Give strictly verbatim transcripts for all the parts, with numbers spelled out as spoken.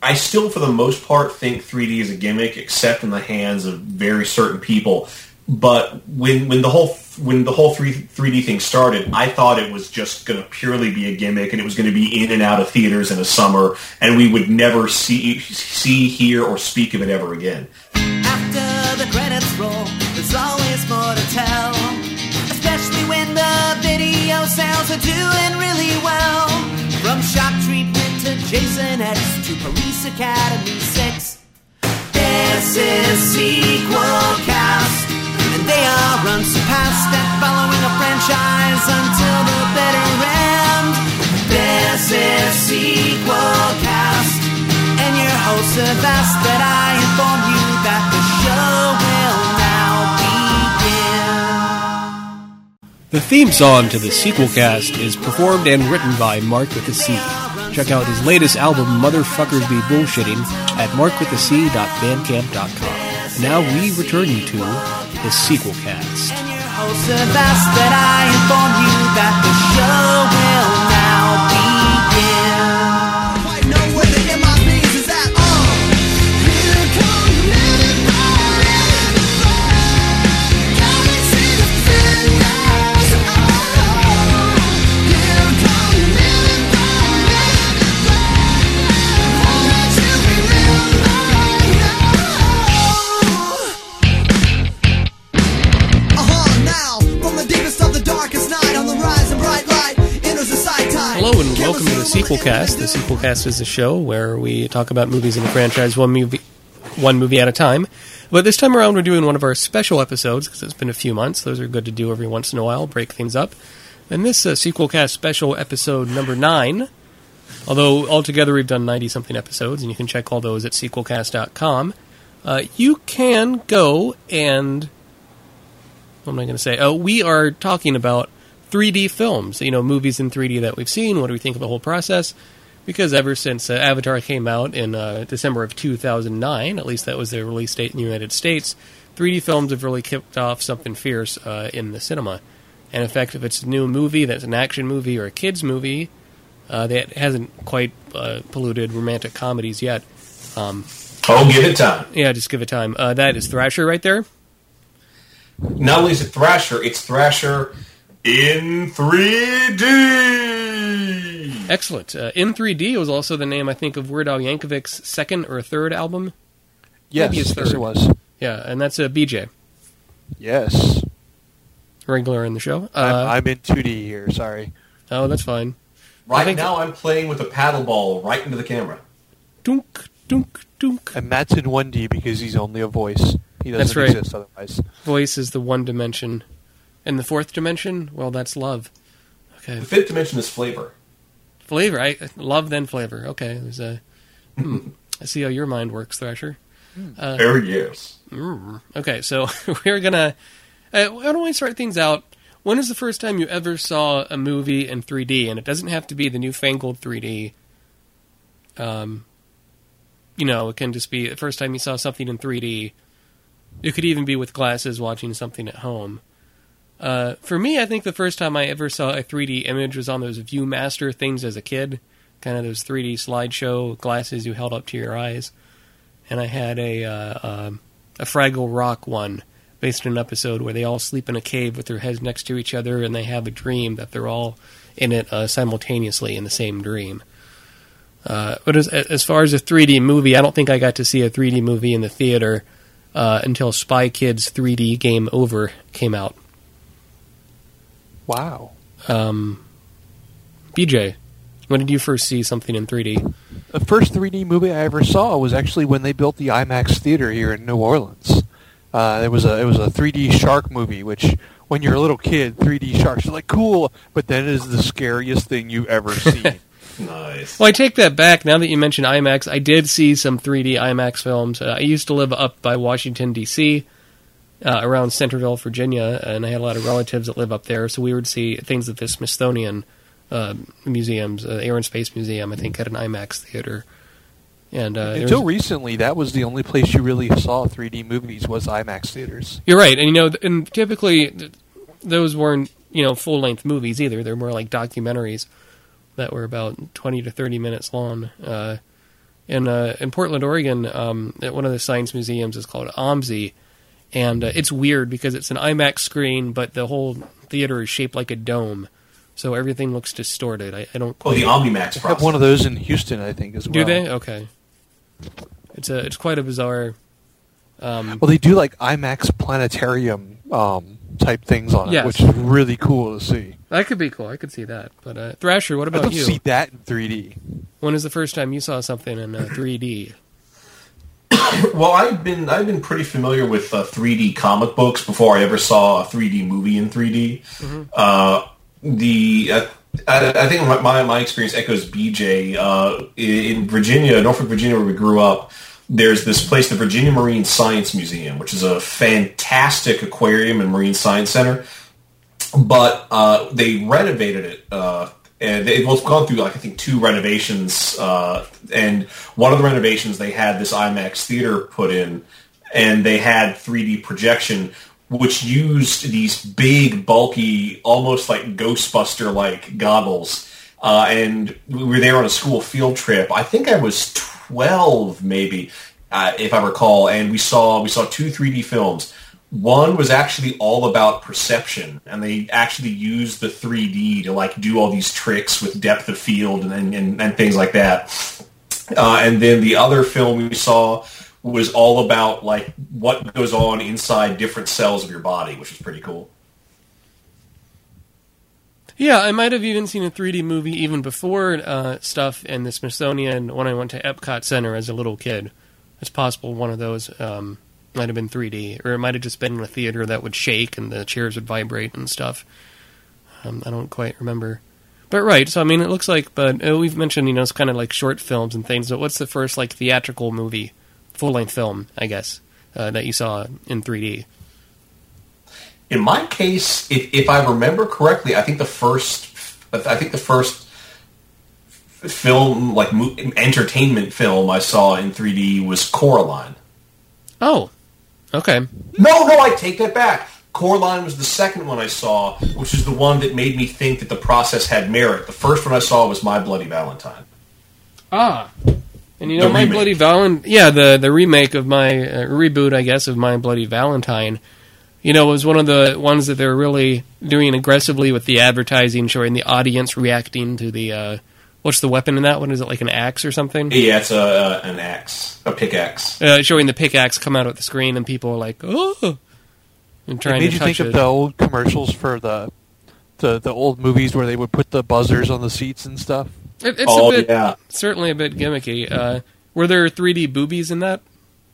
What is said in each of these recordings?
I still, for the most part, think three D is a gimmick, except in the hands of very certain people. But when when the whole when the whole three D thing started, I thought it was just going to purely be a gimmick, and it was going to be in and out of theaters in the summer, and we would never see, see, hear, or speak of it ever again. After the credits roll, there's always more to tell, especially when the video sales are doing really well. From Shock Treatment to Jason X to Police Academy six, this is Sequel Cast. And they are unsurpassed at following a franchise until the bitter end. This is Sequel Cast, and your hosts have asked that I inform you that the show will now begin. The theme song to the Sequel Cast is performed and written by Mark with a C. Check out his latest album, Motherfuckers Be Bullshitting, at mark with a c dot bandcamp dot com. Now we return you to the Sequel Cast. And your hosts have asked that I inform you that the show will now begin. Quite know where the M I Bs is at. Oh, here comes the minute fire. Come and see the fingers. Oh, here comes the minute fire. Hold on to remember. Hello and welcome to the Sequel Cast. The Sequel Cast is a show where we talk about movies in the franchise one movie, one movie at a time. But this time around we're doing one of our special episodes because it's been a few months. Those are good to do every once in a while, break things up. And this uh, Sequel Cast special episode number nine, although altogether we've done ninety-something episodes, and you can check all those at sequel cast dot com. Uh, you can go and... What am I going to say? Oh, we are talking about three D films, you know, movies in three D that we've seen. What do we think of the whole process? Because ever since uh, Avatar came out in uh, December of two thousand nine, at least that was the release date in the United States, three D films have really kicked off something fierce uh, in the cinema. And in fact, if it's a new movie that's an action movie or a kid's movie uh, that hasn't quite uh, polluted romantic comedies yet. Um, oh, give it time. Yeah, just give it time. Uh, that is Thrasher right there. Not only is it Thrasher, it's Thrasher in three D! Excellent. Uh, in three D was also the name, I think, of Weird Al Yankovic's second or third album. Yes, Maybe his third. yes it was. Yeah, and that's uh, B J. Yes. Regular in the show. Uh, I'm, I'm in two D here, sorry. Oh, that's fine. Right think now I'm playing with a paddle ball right into the camera. Dunk, dunk, dunk. And Matt's in one D because he's only a voice. He doesn't That's right. exist otherwise. Voice is the one dimension. And the fourth dimension, well, that's love. Okay. The fifth dimension is flavor. Flavor, I love then flavor. Okay, there's a. Hmm, I see how your mind works, Thrasher. Uh, oh yes. Mm, okay, so we're gonna. Uh, why don't we start things out? When is the first time you ever saw a movie in three D? And it doesn't have to be the newfangled three D. Um, you know, it can just be the first time you saw something in three D. It could even be with glasses watching something at home. Uh, for me, I think the first time I ever saw a three D image was on those Viewmaster things as a kid. Kind of those three D slideshow glasses you held up to your eyes. And I had a uh, uh, a Fraggle Rock one based on an episode where they all sleep in a cave with their heads next to each other and they have a dream that they're all in it uh, simultaneously in the same dream. Uh, but as, as far as a three D movie, I don't think I got to see a three D movie in the theater uh, until Spy Kids three D Game Over came out. Wow. Um, B J, when did you first see something in three D? The first three D movie I ever saw was actually when they built the IMAX theater here in New Orleans. Uh, it was a it was a three D shark movie, which when you're a little kid, three D sharks are like cool, but then it is the scariest thing you've ever seen. Nice. Well, I take that back. Now that you mention IMAX, I did see some three D IMAX films. Uh, I used to live up by Washington, D C, uh, around Centerville, Virginia, and I had a lot of relatives that live up there, so we would see things at the Smithsonian uh, museums, uh, Air and Space Museum, I think, had an IMAX theater. And uh, Until recently, that was the only place you really saw three D movies was IMAX theaters. You're right, and you know, and typically those weren't, you know, full-length movies either. They're more like documentaries that were about twenty to thirty minutes long. Uh, in uh, in Portland, Oregon, um, at one of the science museums is called O M S I, and uh, it's weird because it's an IMAX screen, but the whole theater is shaped like a dome, so everything looks distorted. I, I don't. Oh, the OmniMax process. I have one of those in Houston, I think, as well. Do they? Okay. It's a it's quite a bizarre. Um, well, they do like IMAX planetarium um, type things on it, Yes. which is really cool to see. that could be cool. I could see that. But uh, Thrasher, what I'd about love you? to see that in three D. When is the first time you saw something in uh, three D? Well, I've been I've been pretty familiar with uh, three D comic books before I ever saw a three D movie in three D. Mm-hmm. Uh, the uh, I, I think my my experience echoes B J. Uh, in Virginia, Norfolk, Virginia, where we grew up, there's this place, the Virginia Marine Science Museum, which is a fantastic aquarium and marine science center. But uh, they renovated it. Uh, And they've gone through, like, I think, two renovations. Uh, and one of the renovations, they had this IMAX theater put in, and they had three D projection, which used these big, bulky, almost like Ghostbuster-like goggles. Uh, and we were there on a school field trip. I think I was twelve, maybe, uh, if I recall. And we saw we saw two three D films. One was actually all about perception, and they actually used the three D to like do all these tricks with depth of field and and, and things like that. Uh, and then the other film we saw was all about like what goes on inside different cells of your body, which was pretty cool. Yeah, I might have even seen a three D movie even before uh, stuff in the Smithsonian when I went to Epcot Center as a little kid. It's possible one of those um, might have been three D, or it might have just been in a theater that would shake and the chairs would vibrate and stuff. Um, I don't quite remember. But right, so I mean, it looks like, but uh, we've mentioned, you know, it's kind of like short films and things, but what's the first, like, theatrical movie, full-length film, I guess, uh, that you saw in three D? In my case, if, if I remember correctly, I think the first, I think the first film, like mo- entertainment film I saw in three D was Coraline. Oh, okay. No, no, I take that back. Coraline was the second one I saw, which is the one that made me think that the process had merit. The first one I saw was My Bloody Valentine. Ah. And you know, The My remake. Bloody Valentine, yeah, the, the remake of my, uh, reboot, I guess, of My Bloody Valentine, you know, was one of the ones that they're really doing aggressively with the advertising, showing the audience reacting to the, uh, what's the weapon in that one? Is it like an axe or something? Yeah, it's a, uh, an axe, a pickaxe. Uh, showing the pickaxe come out of the screen, and people are like, oh, and It trying made to you touch think it. of the old commercials for the, the the old movies where they would put the buzzers on the seats and stuff. It, it's Oh, a bit, yeah. certainly a bit gimmicky. Uh, were there three D boobies in that?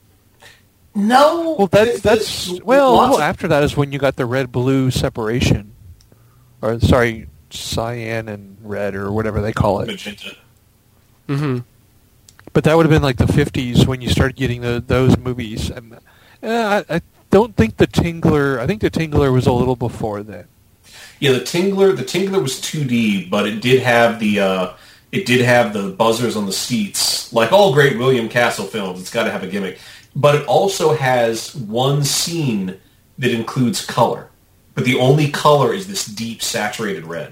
No. Well, that, that's well. Lots well, of- after that is when you got the red-blue separation, or sorry, cyan and red, or whatever they call it. magenta. Mm-hmm. But that would have been like the fifties when you started getting the, those movies. And, uh, I, I don't think the Tingler. I think the Tingler was a little before then. Yeah, the Tingler. The Tingler was two D, but it did have the uh, it did have the buzzers on the seats, like all great William Castle films. It's got to have a gimmick, but it also has one scene that includes color, but the only color is this deep saturated red.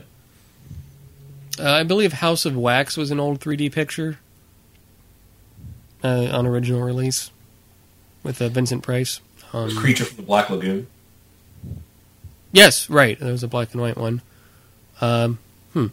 Uh, I believe House of Wax was an old three D picture uh, on original release with uh, Vincent Price. Um, Creature from the Black Lagoon. yes, right. There was a black and white one. Um, hmm.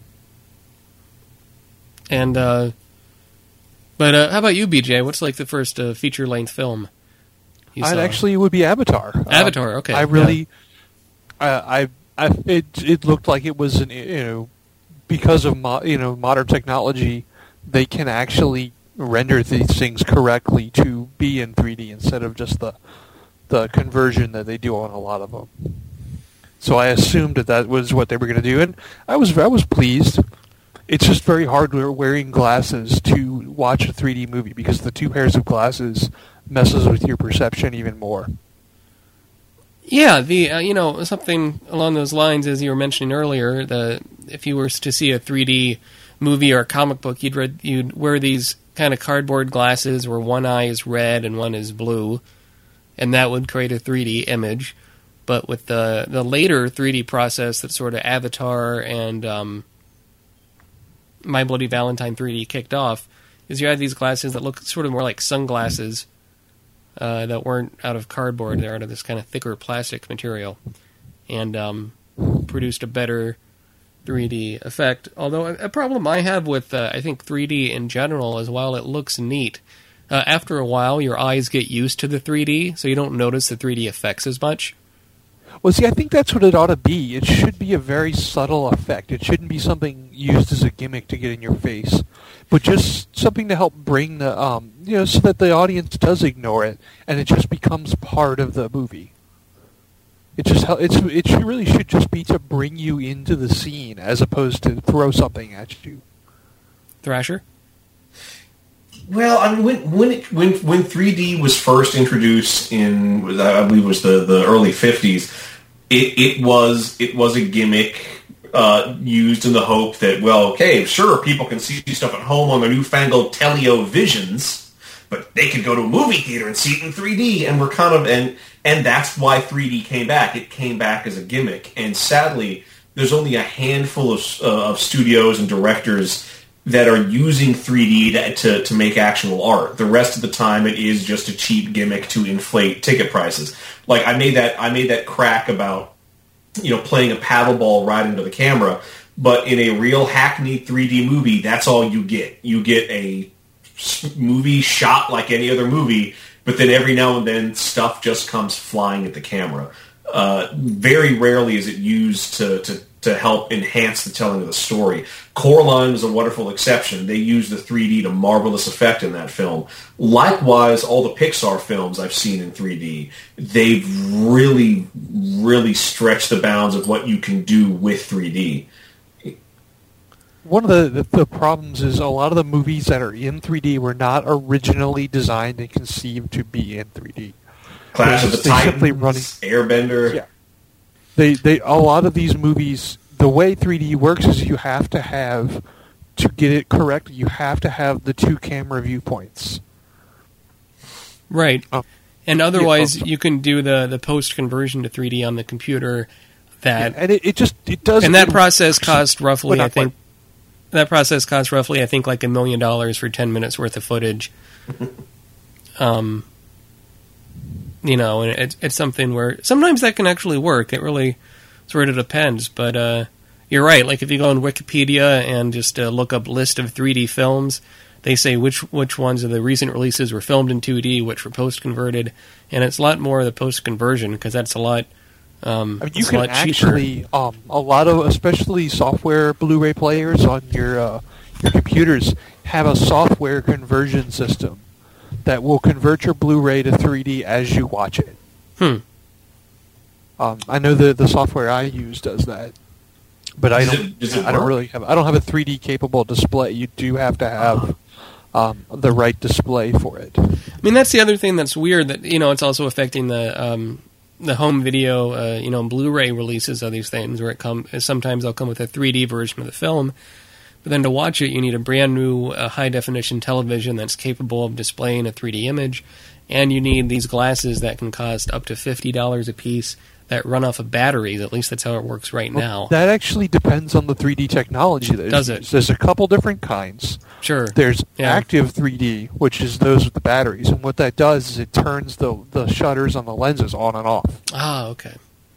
And, uh, but uh, how about you, B J? What's like the first uh, feature-length film you I'd saw? actually it would be Avatar. Avatar, Um, okay, I really, uh, I, I, it, it looked like it was an, you know, because of mo- you know modern technology, they can actually render these things correctly to be in three D instead of just the the conversion that they do on a lot of them. So I assumed that that was what they were going to do, and I was I was pleased. It's just very hard wearing glasses to watch a three D movie because the two pairs of glasses messes with your perception even more. Yeah, the uh, you know, something along those lines, as you were mentioning earlier, the if you were to see a three D movie or a comic book, you'd read, you'd wear these kind of cardboard glasses where one eye is red and one is blue, and that would create a three D image. But with the the later three D process that sort of Avatar and um, My Bloody Valentine three D kicked off, is you had these glasses that look sort of more like sunglasses uh, that weren't out of cardboard. They're out of this kind of thicker plastic material, and um, produced a better three D effect. Although a, a problem I have with, uh, I think, three D in general is while it looks neat, uh, after a while your eyes get used to the three D, so you don't notice the three D effects as much. Well, see, I think that's what it ought to be. It should be a very subtle effect. It shouldn't be something used as a gimmick to get in your face, but just something to help bring the, um, you know, so that the audience does ignore it, and it just becomes part of the movie. It just, it's, it should, really should just be to bring you into the scene, as opposed to throw something at you. Thrasher? Well, I mean, when when it, when when three D was first introduced in, I believe, it was the, the early fifties, it it was it was a gimmick uh, used in the hope that, well, okay, sure, people can see stuff at home on their newfangled televisions, but they could go to a movie theater and see it in three D, and we're kind of and and that's why three D came back. It came back as a gimmick, and sadly, there's only a handful of uh, of studios and directors that are using three D to, to to make actual art. The rest of the time, it is just a cheap gimmick to inflate ticket prices. Like I made that I made that crack about, you know, playing a paddle ball right into the camera, but in a real hackneyed three D movie, that's all you get. You get a movie shot like any other movie, but then every now and then stuff just comes flying at the camera. Uh, very rarely is it used to, to to help enhance the telling of the story. Coraline was a wonderful exception. They used the three D to marvelous effect in that film. Likewise, all the Pixar films I've seen in three D, they've really, really stretched the bounds of what you can do with three D. One of the, the, the problems is a lot of the movies that are in three D were not originally designed and conceived to be in three D. Clash of the Titans, running, Airbender. Yeah. They, they, a lot of these movies, the way three D works is you have to have, to get it correct, you have to have the two camera viewpoints. Right. Oh. And otherwise, yeah, oh, you can do the, the post-conversion to three D on the computer. That yeah, and it, it just, it does... And that process cost roughly, well, I think, quite. that process cost roughly, I think, like a million dollars for ten minutes worth of footage. um... You know, and it's, it's something where sometimes that can actually work. It really sort of depends. But uh, you're right. Like if you go on Wikipedia and just uh, look up list of three D films, they say which which ones of the recent releases were filmed in two D, which were post-converted. And it's a lot more of the post-conversion because that's a lot um, I mean, you it's can a lot actually, cheaper. Um, a lot of, especially software Blu-ray players on your, uh, your computers, have a software conversion system that will convert your Blu-ray to three D as you watch it. Hmm. Um, I know the the software I use does that, but I Does don't. it- does it I don't work? really have. I don't have a three D capable display. You do have to have um, the right display for it. I mean, that's the other thing that's weird. That you know, it's also affecting the um, the home video, uh, you know, Blu-ray releases of these things, where it come sometimes they'll come with a three D version of the film. But then to watch it, you need a brand new uh, high-definition television that's capable of displaying a three D image, and you need these glasses that can cost up to fifty dollars a piece that run off of batteries. At least that's how it works right Well, now. that actually depends on the three D technology that is Does it? used. There's a couple different kinds. Sure. There's Yeah. active three D, which is those with the batteries, and what that does is it turns the the shutters on the lenses on and off. Ah, okay.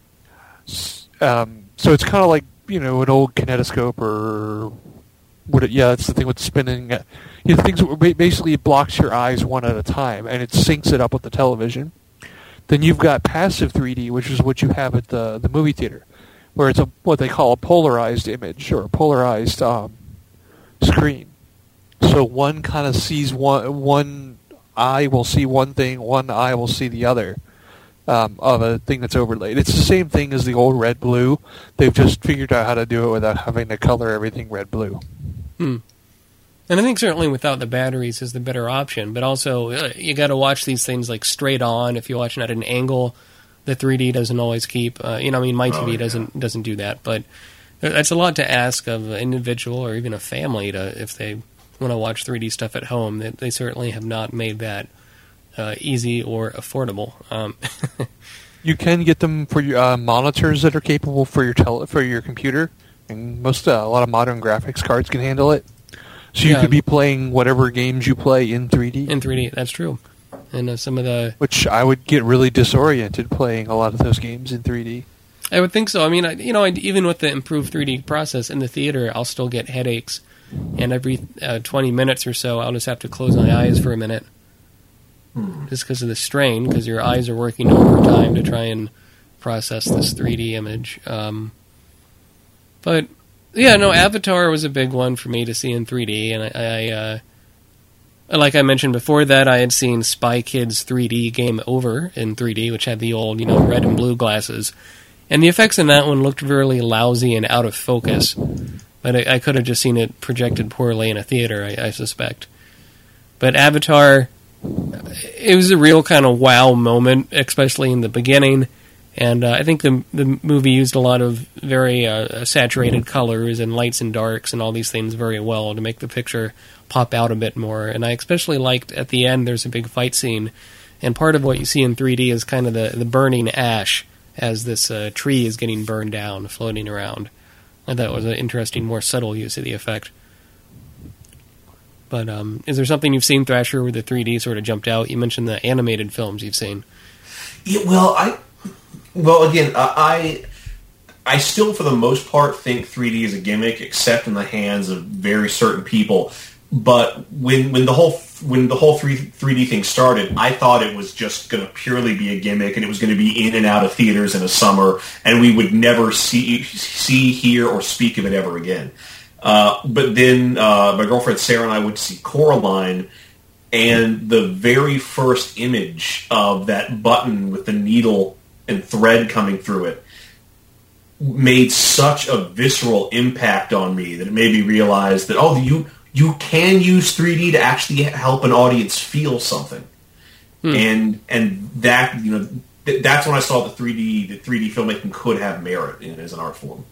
Um, so it's kind of like, you know, an old kinetoscope or what? It, yeah, that's the thing with spinning. Uh, you know, things that ba- basically it blocks your eyes one at a time, and it syncs it up with the television. Then you've got passive three D, which is what you have at the the movie theater, where it's a what they call a polarized image or a polarized um, screen. So one kind of sees one one eye will see one thing, one eye will see the other. Um, of a thing that's overlaid. It's the same thing as the old red-blue. They've just figured out how to do it without having to color everything red-blue. Hmm. And I think certainly without the batteries is the better option. But also, uh, you got to watch these things like straight on. If you're watching at an angle, the three D doesn't always keep. Uh, you know, I mean, my T V Oh, yeah. doesn't doesn't do that. But that's a lot to ask of an individual or even a family to if they want to watch three D stuff at home. They, they certainly have not made that uh, easy or affordable. Um, You can get them for your uh, monitors that are capable for your tele- for your computer, and most uh, a lot of modern graphics cards can handle it. So you Yeah. could be playing whatever games you play in three D. In three D, that's true. And uh, some of the... Which I would get really disoriented playing a lot of those games in three D. I would think so. I mean, I, you know, I, even with the improved three D process in the theater, I'll still get headaches. And every uh, twenty minutes or so, I'll just have to close my eyes for a minute. Just because of the strain, because your eyes are working overtime to try and process this three D image. Um, but, yeah, no, Avatar was a big one for me to see in three D. And I... I uh, Like I mentioned before that, I had seen Spy Kids three D Game Over in three D, which had the old, you know, red and blue glasses. And the effects in that one looked really lousy and out of focus. But I, I could have just seen it projected poorly in a theater, I, I suspect. But Avatar, it was a real kind of wow moment, especially in the beginning. And uh, I think the the movie used a lot of very uh, saturated colors and lights and darks and all these things very well to make the picture pop out a bit more. And I especially liked at the end there's a big fight scene, and part of what you see in three D is kind of the, the burning ash as this uh, tree is getting burned down, floating around. I thought it was an interesting, more subtle use of the effect. But um, is there something you've seen, Thrasher, where the three D sort of jumped out? You mentioned the animated films you've seen. Yeah, well, I well again, I I still for the most part think three D is a gimmick, except in the hands of very certain people. But when when the whole when the whole three D thing started, I thought it was just going to purely be a gimmick, and it was going to be in and out of theaters in the summer, and we would never see, see, hear, or speak of it ever again. Uh, but then uh, my girlfriend Sarah and I went to see Coraline, and the very first image of that button with the needle and thread coming through it made such a visceral impact on me that it made me realize that, oh, you... you can use three D to actually help an audience feel something. Hmm. And and that, you know, th- that's when I saw the three D that three D filmmaking could have merit in as an art form.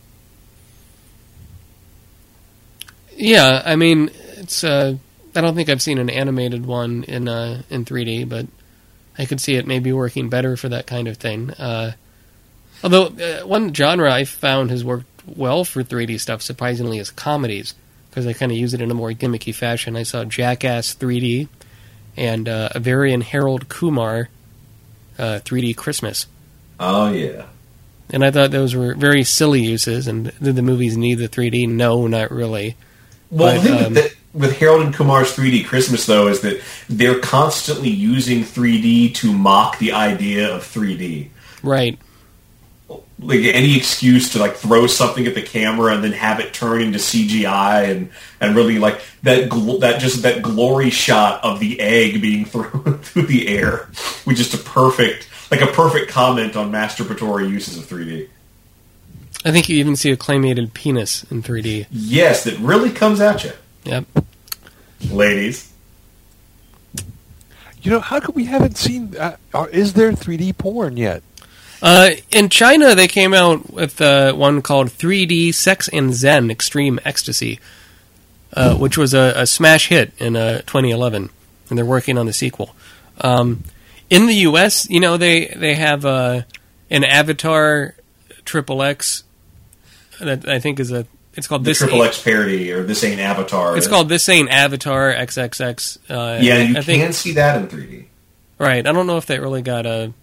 Yeah, I mean, it's uh, I don't think I've seen an animated one in uh, in three D, but I could see it maybe working better for that kind of thing. Uh, although uh, one genre I found has worked well for three D stuff, surprisingly, is comedies, because they kind of use it in a more gimmicky fashion. I saw Jackass three D and uh, a Varian Harold Kumar uh, three D Christmas. Oh, yeah. And I thought those were very silly uses, and did the movies need the three D? No, not really. Well, but, the thing um, with, the, with Harold and Kumar's three D Christmas, though, is that they're constantly using three D to mock the idea of three D. Right. Like any excuse to like throw something at the camera and then have it turn into C G I and, and really like that gl- that just that glory shot of the egg being thrown through the air, which is a perfect like a perfect comment on masturbatory uses of three D. I think you even see a claymated penis in three D. Yes, that really comes at you. Yep. Ladies. You know, how come we haven't seen... Uh, is there three D porn yet? Uh, in China, they came out with uh, one called three D Sex and Zen Extreme Ecstasy, uh, which was a, a smash hit in uh, twenty eleven, and they're working on the sequel. Um, in the U S, you know, they, they have uh, an Avatar Triple X that I think is a... It's called The This Triple Ain't, X parody, or This Ain't Avatar. It's called This Ain't Avatar triple X. Uh, Yeah, you I can think, see that in three D. Right, I don't know if that really got a...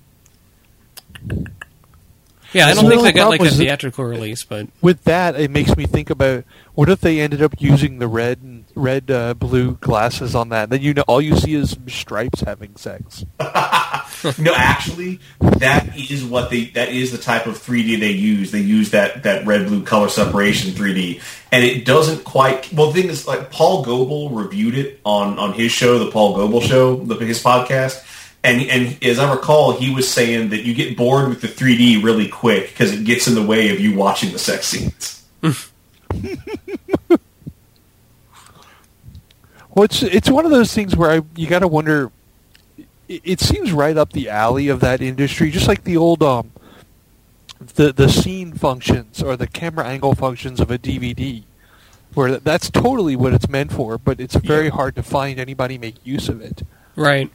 Yeah, I That's don't the think only they got like a problem is that- theatrical release, but... With that, it makes me think about, what if they ended up using the red and red uh, blue glasses on that? Then you know all you see is stripes having sex. No, actually, that is what they that is the type of three D they use. They use that, that red blue color separation three D, and it doesn't quite. Well, the thing is, like Paul Goebel reviewed it on, on his show, the Paul Goebel Show, the, his podcast, and and as I recall, he was saying that you get bored with the three D really quick because it gets in the way of you watching the sex scenes. Well, it's it's one of those things where I you got to wonder. It, it seems right up the alley of that industry, just like the old um, the the scene functions or the camera angle functions of a D V D, where that's totally what it's meant for, but it's very Yeah. hard to find anybody make use of it. Right.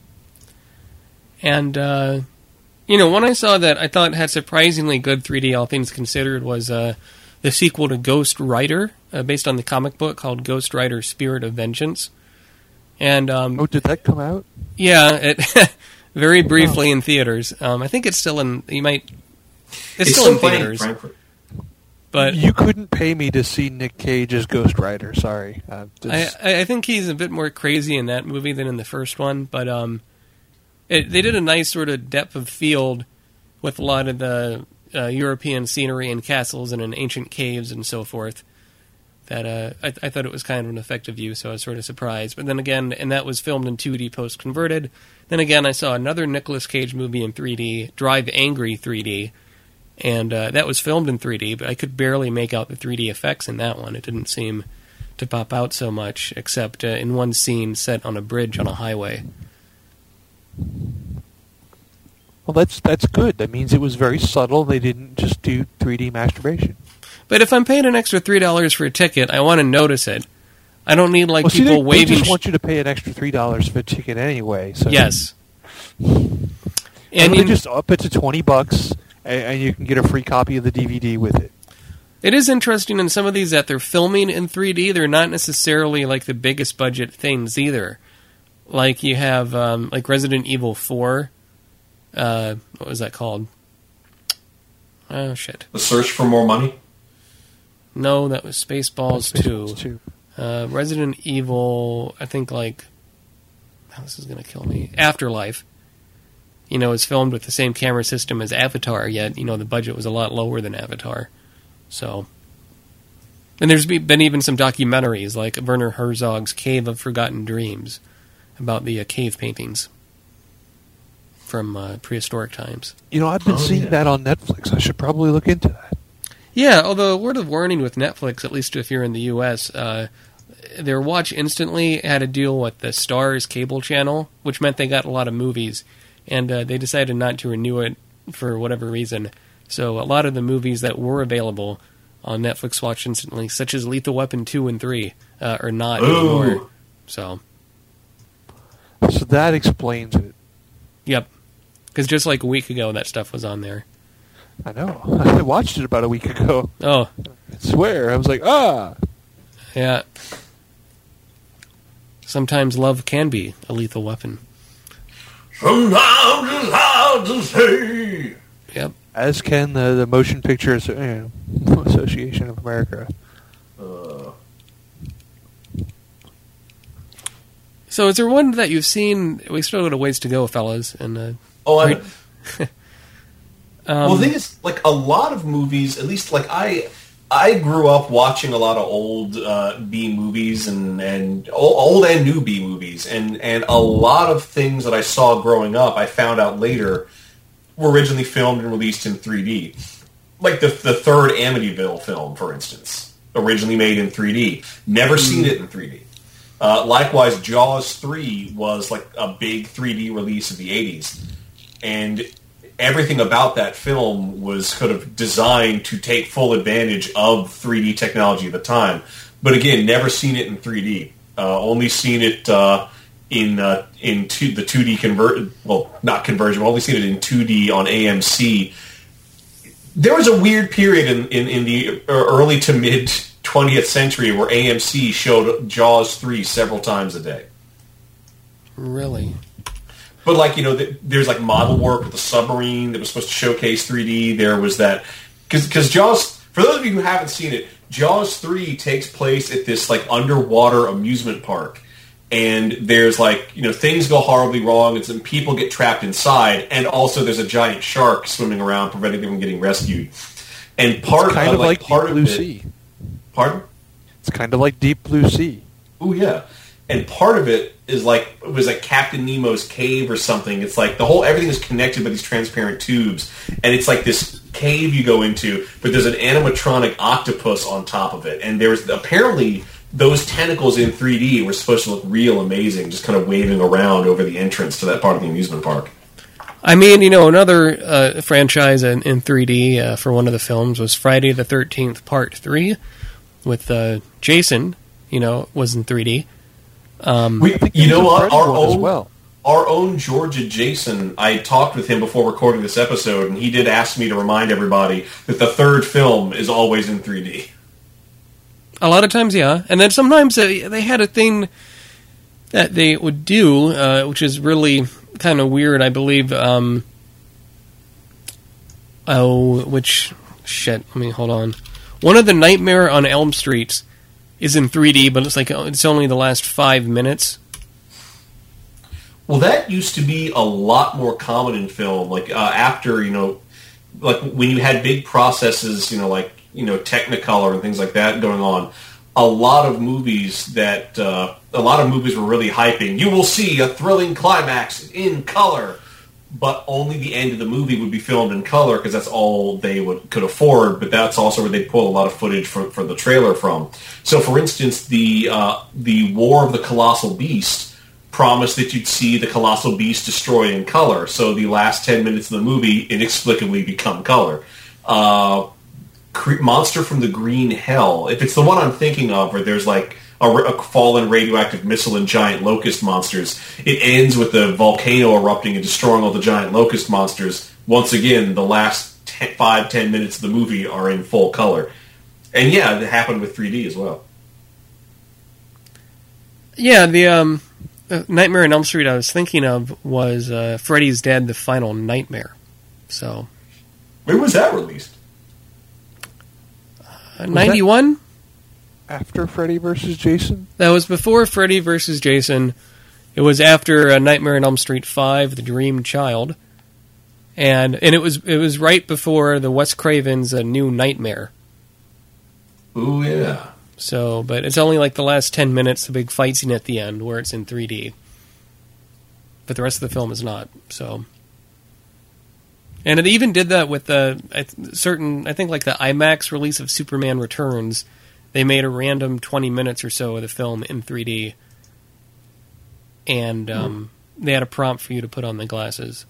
And, uh, you know, one I saw that I thought had surprisingly good three D, all things considered, was uh, the sequel to Ghost Rider, uh, based on the comic book called Ghost Rider: Spirit of Vengeance. And um, oh, did that come out? Yeah, it very briefly in theaters. Um, I think it's still in. You might. It's, It's still, still in playing, theaters, Frankfurt. but You couldn't pay me to see Nick Cage as Ghost Rider. Sorry. Uh, I, this- I think he's a bit more crazy in that movie than in the first one. But um, it, they did a nice sort of depth of field with a lot of the uh, European scenery and castles and in ancient caves and so forth. That uh, I, I thought it was kind of an effective use, so I was sort of surprised. But then again, and that was filmed in two D post-converted. Then again, I saw another Nicolas Cage movie in three D, Drive Angry three D, and uh, that was filmed in three D, but I could barely make out the three D effects in that one. It didn't seem to pop out so much, except uh, in one scene set on a bridge on a highway. well, that's that's good. That means it was very subtle. They didn't just do three D masturbation. But if I'm paying an extra three dollars for a ticket, I want to notice it. I don't need like Well, see, people they, they waving. just sh- want you to pay an extra three dollars for a ticket anyway. So yes. and And they you, just up it to twenty bucks, and, and you can get a free copy of the D V D with it. it is interesting in some of these that they're filming in three D. They're not necessarily like the biggest budget things either. Like you have um, like Resident Evil four. Uh, what was that called? Oh shit! The Search for More Money? No, that was Spaceballs two. Spaceballs two. Uh, Resident Evil, I think like oh, this is gonna kill me. Afterlife. You know, is filmed with the same camera system as Avatar. Yet you know the budget was a lot lower than Avatar. So, and there's be- been even some documentaries like Werner Herzog's Cave of Forgotten Dreams about the uh, cave paintings from uh, prehistoric times. You know, I've been Oh, seeing yeah. that on Netflix. I should probably look into that. Yeah, although a word of warning with Netflix, at least if you're in the U S, uh, their Watch Instantly had a deal with the Starz cable channel, which meant they got a lot of movies, and uh, they decided not to renew it for whatever reason. So a lot of the movies that were available on Netflix Watch Instantly, such as Lethal Weapon two and three, uh, are not Ooh. anymore. So, So that explains it. yep. Because just like a week ago, that stuff was on there. I know. I watched it about a week ago. Oh, I swear. I was like, ah. yeah. Sometimes love can be a lethal weapon. Sometimes it's hard to say. Yep. As can the, the Motion Picture Asso- eh, Association of America. Uh, So is there one that you've seen? We still got a ways to go, fellas. And uh, oh, I, Great. um, well, the thing is, like, a lot of movies, at least, like, I I grew up watching a lot of old uh, B movies and, and old and new B movies, and, and a lot of things that I saw growing up, I found out later, were originally filmed and released in three D. Like the the third Amityville film, for instance, originally made in three D. Never seen it in three D. Uh, likewise, Jaws three was like a big three D release of the eighties. And everything about that film was sort of designed to take full advantage of three D technology at the time. But again, never seen it in three D. Uh, only seen it uh, in uh, in two, the two D convert. Well, not conversion. Only seen it in two D on A M C. There was a weird period in, in, in the early to mid twentieth century where A M C showed Jaws three several times a day. really? But, like, you know, there's, like, model work with the submarine that was supposed to showcase three D. There was that... Because Jaws... For those of you who haven't seen it, Jaws three takes place at this, like, underwater amusement park. And there's, like, you know, things go horribly wrong, and some people get trapped inside, and also there's a giant shark swimming around preventing them from getting rescued. And part It's kind of, of like, like, part Deep of Blue it... Sea. Pardon? It's kind of like Deep Blue Sea. Oh, yeah. And part of it is like, it was like Captain Nemo's cave or something. It's like the whole, everything is connected by these transparent tubes. And it's like this cave you go into, but there's an animatronic octopus on top of it. And there's apparently those tentacles in three D were supposed to look real amazing, just kind of waving around over the entrance to that part of the amusement park. I mean, you know, another uh, franchise in, in three D uh, for one of the films was Friday the thirteenth Part three with uh, Jason, you know, was in three D. Um, We, I think you there's know a what? Freddy Our one as own, well. our own Georgia Jason, I talked with him before recording this episode, and he did ask me to remind everybody that the third film is always in three D. A lot of times, yeah. And then sometimes uh, they had a thing that they would do, uh, which is really kind of weird, I believe. Um, oh, which... Shit, let me hold on. One of the Nightmare on Elm Streets is in three D, but it's like it's only the last five minutes. Well, that used to be a lot more common in film. Like uh, after, you know, like when you had big processes, you know, like, you know, Technicolor and things like that going on, a lot of movies that, uh, a lot of movies were really hyping. You will see a thrilling climax in color, but only the end of the movie would be filmed in color because that's all they would could afford. But that's also where they pull a lot of footage for, for the trailer from. So, for instance, the uh, the War of the Colossal Beast promised that you'd see the Colossal Beast destroyed in color. So the last ten minutes of the movie inexplicably become color. Uh, Monster from the Green Hell. If it's the one I'm thinking of, where there's like a, a fallen radioactive missile and giant locust monsters, it ends with the volcano erupting and destroying all the giant locust monsters. Once again, the last ten, five, ten minutes of the movie are in full color. And yeah, it happened with three D as well. Yeah, the um, Nightmare on Elm Street I was thinking of was uh, Freddy's Dead: The Final Nightmare. So, when was that released? Uh, ninety-one? After Freddy versus Jason? That was before Freddy versus Jason. It was after uh, Nightmare on Elm Street five, The Dream Child. And and it was it was right before the Wes Craven's uh, New Nightmare. Ooh, yeah. So, but it's only like the last ten minutes, the big fight scene at the end, where it's in three D. But the rest of the film is not, so... And it even did that with the certain, I think like the IMAX release of Superman Returns. They made a random twenty minutes or so of the film in three D. And um, mm. they had a prompt for you to put on the glasses.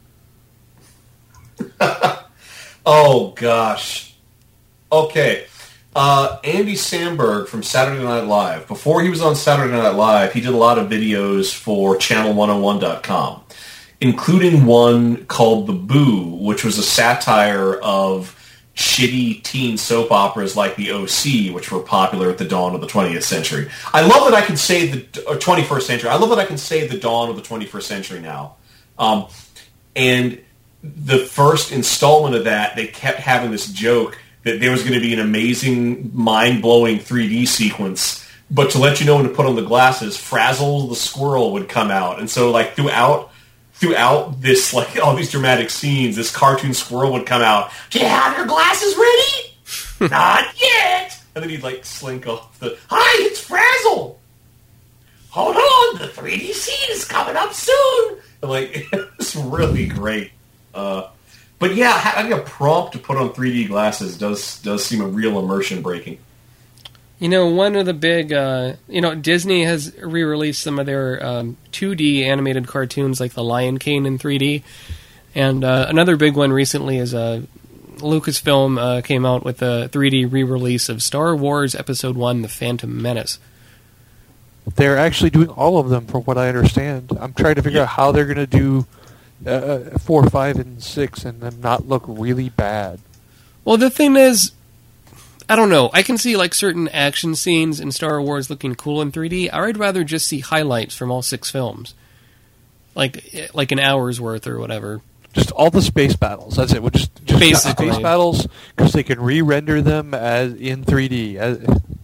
Oh, gosh. Okay. Uh, Andy Samberg from Saturday Night Live. Before he was on Saturday Night Live, he did a lot of videos for channel one oh one dot com. Including one called The Boo, which was a satire of shitty teen soap operas like The O C, which were popular at the dawn of the twentieth century. I love that I can say the or twenty-first century. I love that I can say the dawn of the twenty-first century now. Um, and the first installment of that, they kept having this joke that there was going to be an amazing, mind-blowing three D sequence, but to let you know when to put on the glasses, Frazzle the squirrel would come out. And so, like, throughout... Throughout this, like, all these dramatic scenes, this cartoon squirrel would come out. Do you have your glasses ready? Not yet. And then he'd, like, slink off the, hi, it's Frazzle. Hold on, the three D scene is coming up soon. And, like, it's really great. Uh, but, yeah, having a prompt to put on three D glasses does does seem a real immersion breaking. You know, one of the big, uh, you know, Disney has re-released some of their um, two D animated cartoons like The Lion King in three D. And uh, another big one recently is uh, Lucasfilm uh, came out with a three D re-release of Star Wars Episode one, The Phantom Menace. They're actually doing all of them, from what I understand. I'm trying to figure yeah. out how they're going to do uh, four, five, and six and them not look really bad. Well, the thing is... I don't know. I can see like certain action scenes in Star Wars looking cool in three D. I'd rather just see highlights from all six films, like like an hour's worth or whatever. Just all the space battles. That's it. We'll just just Basically. space battles because they can re-render them as in three D. As,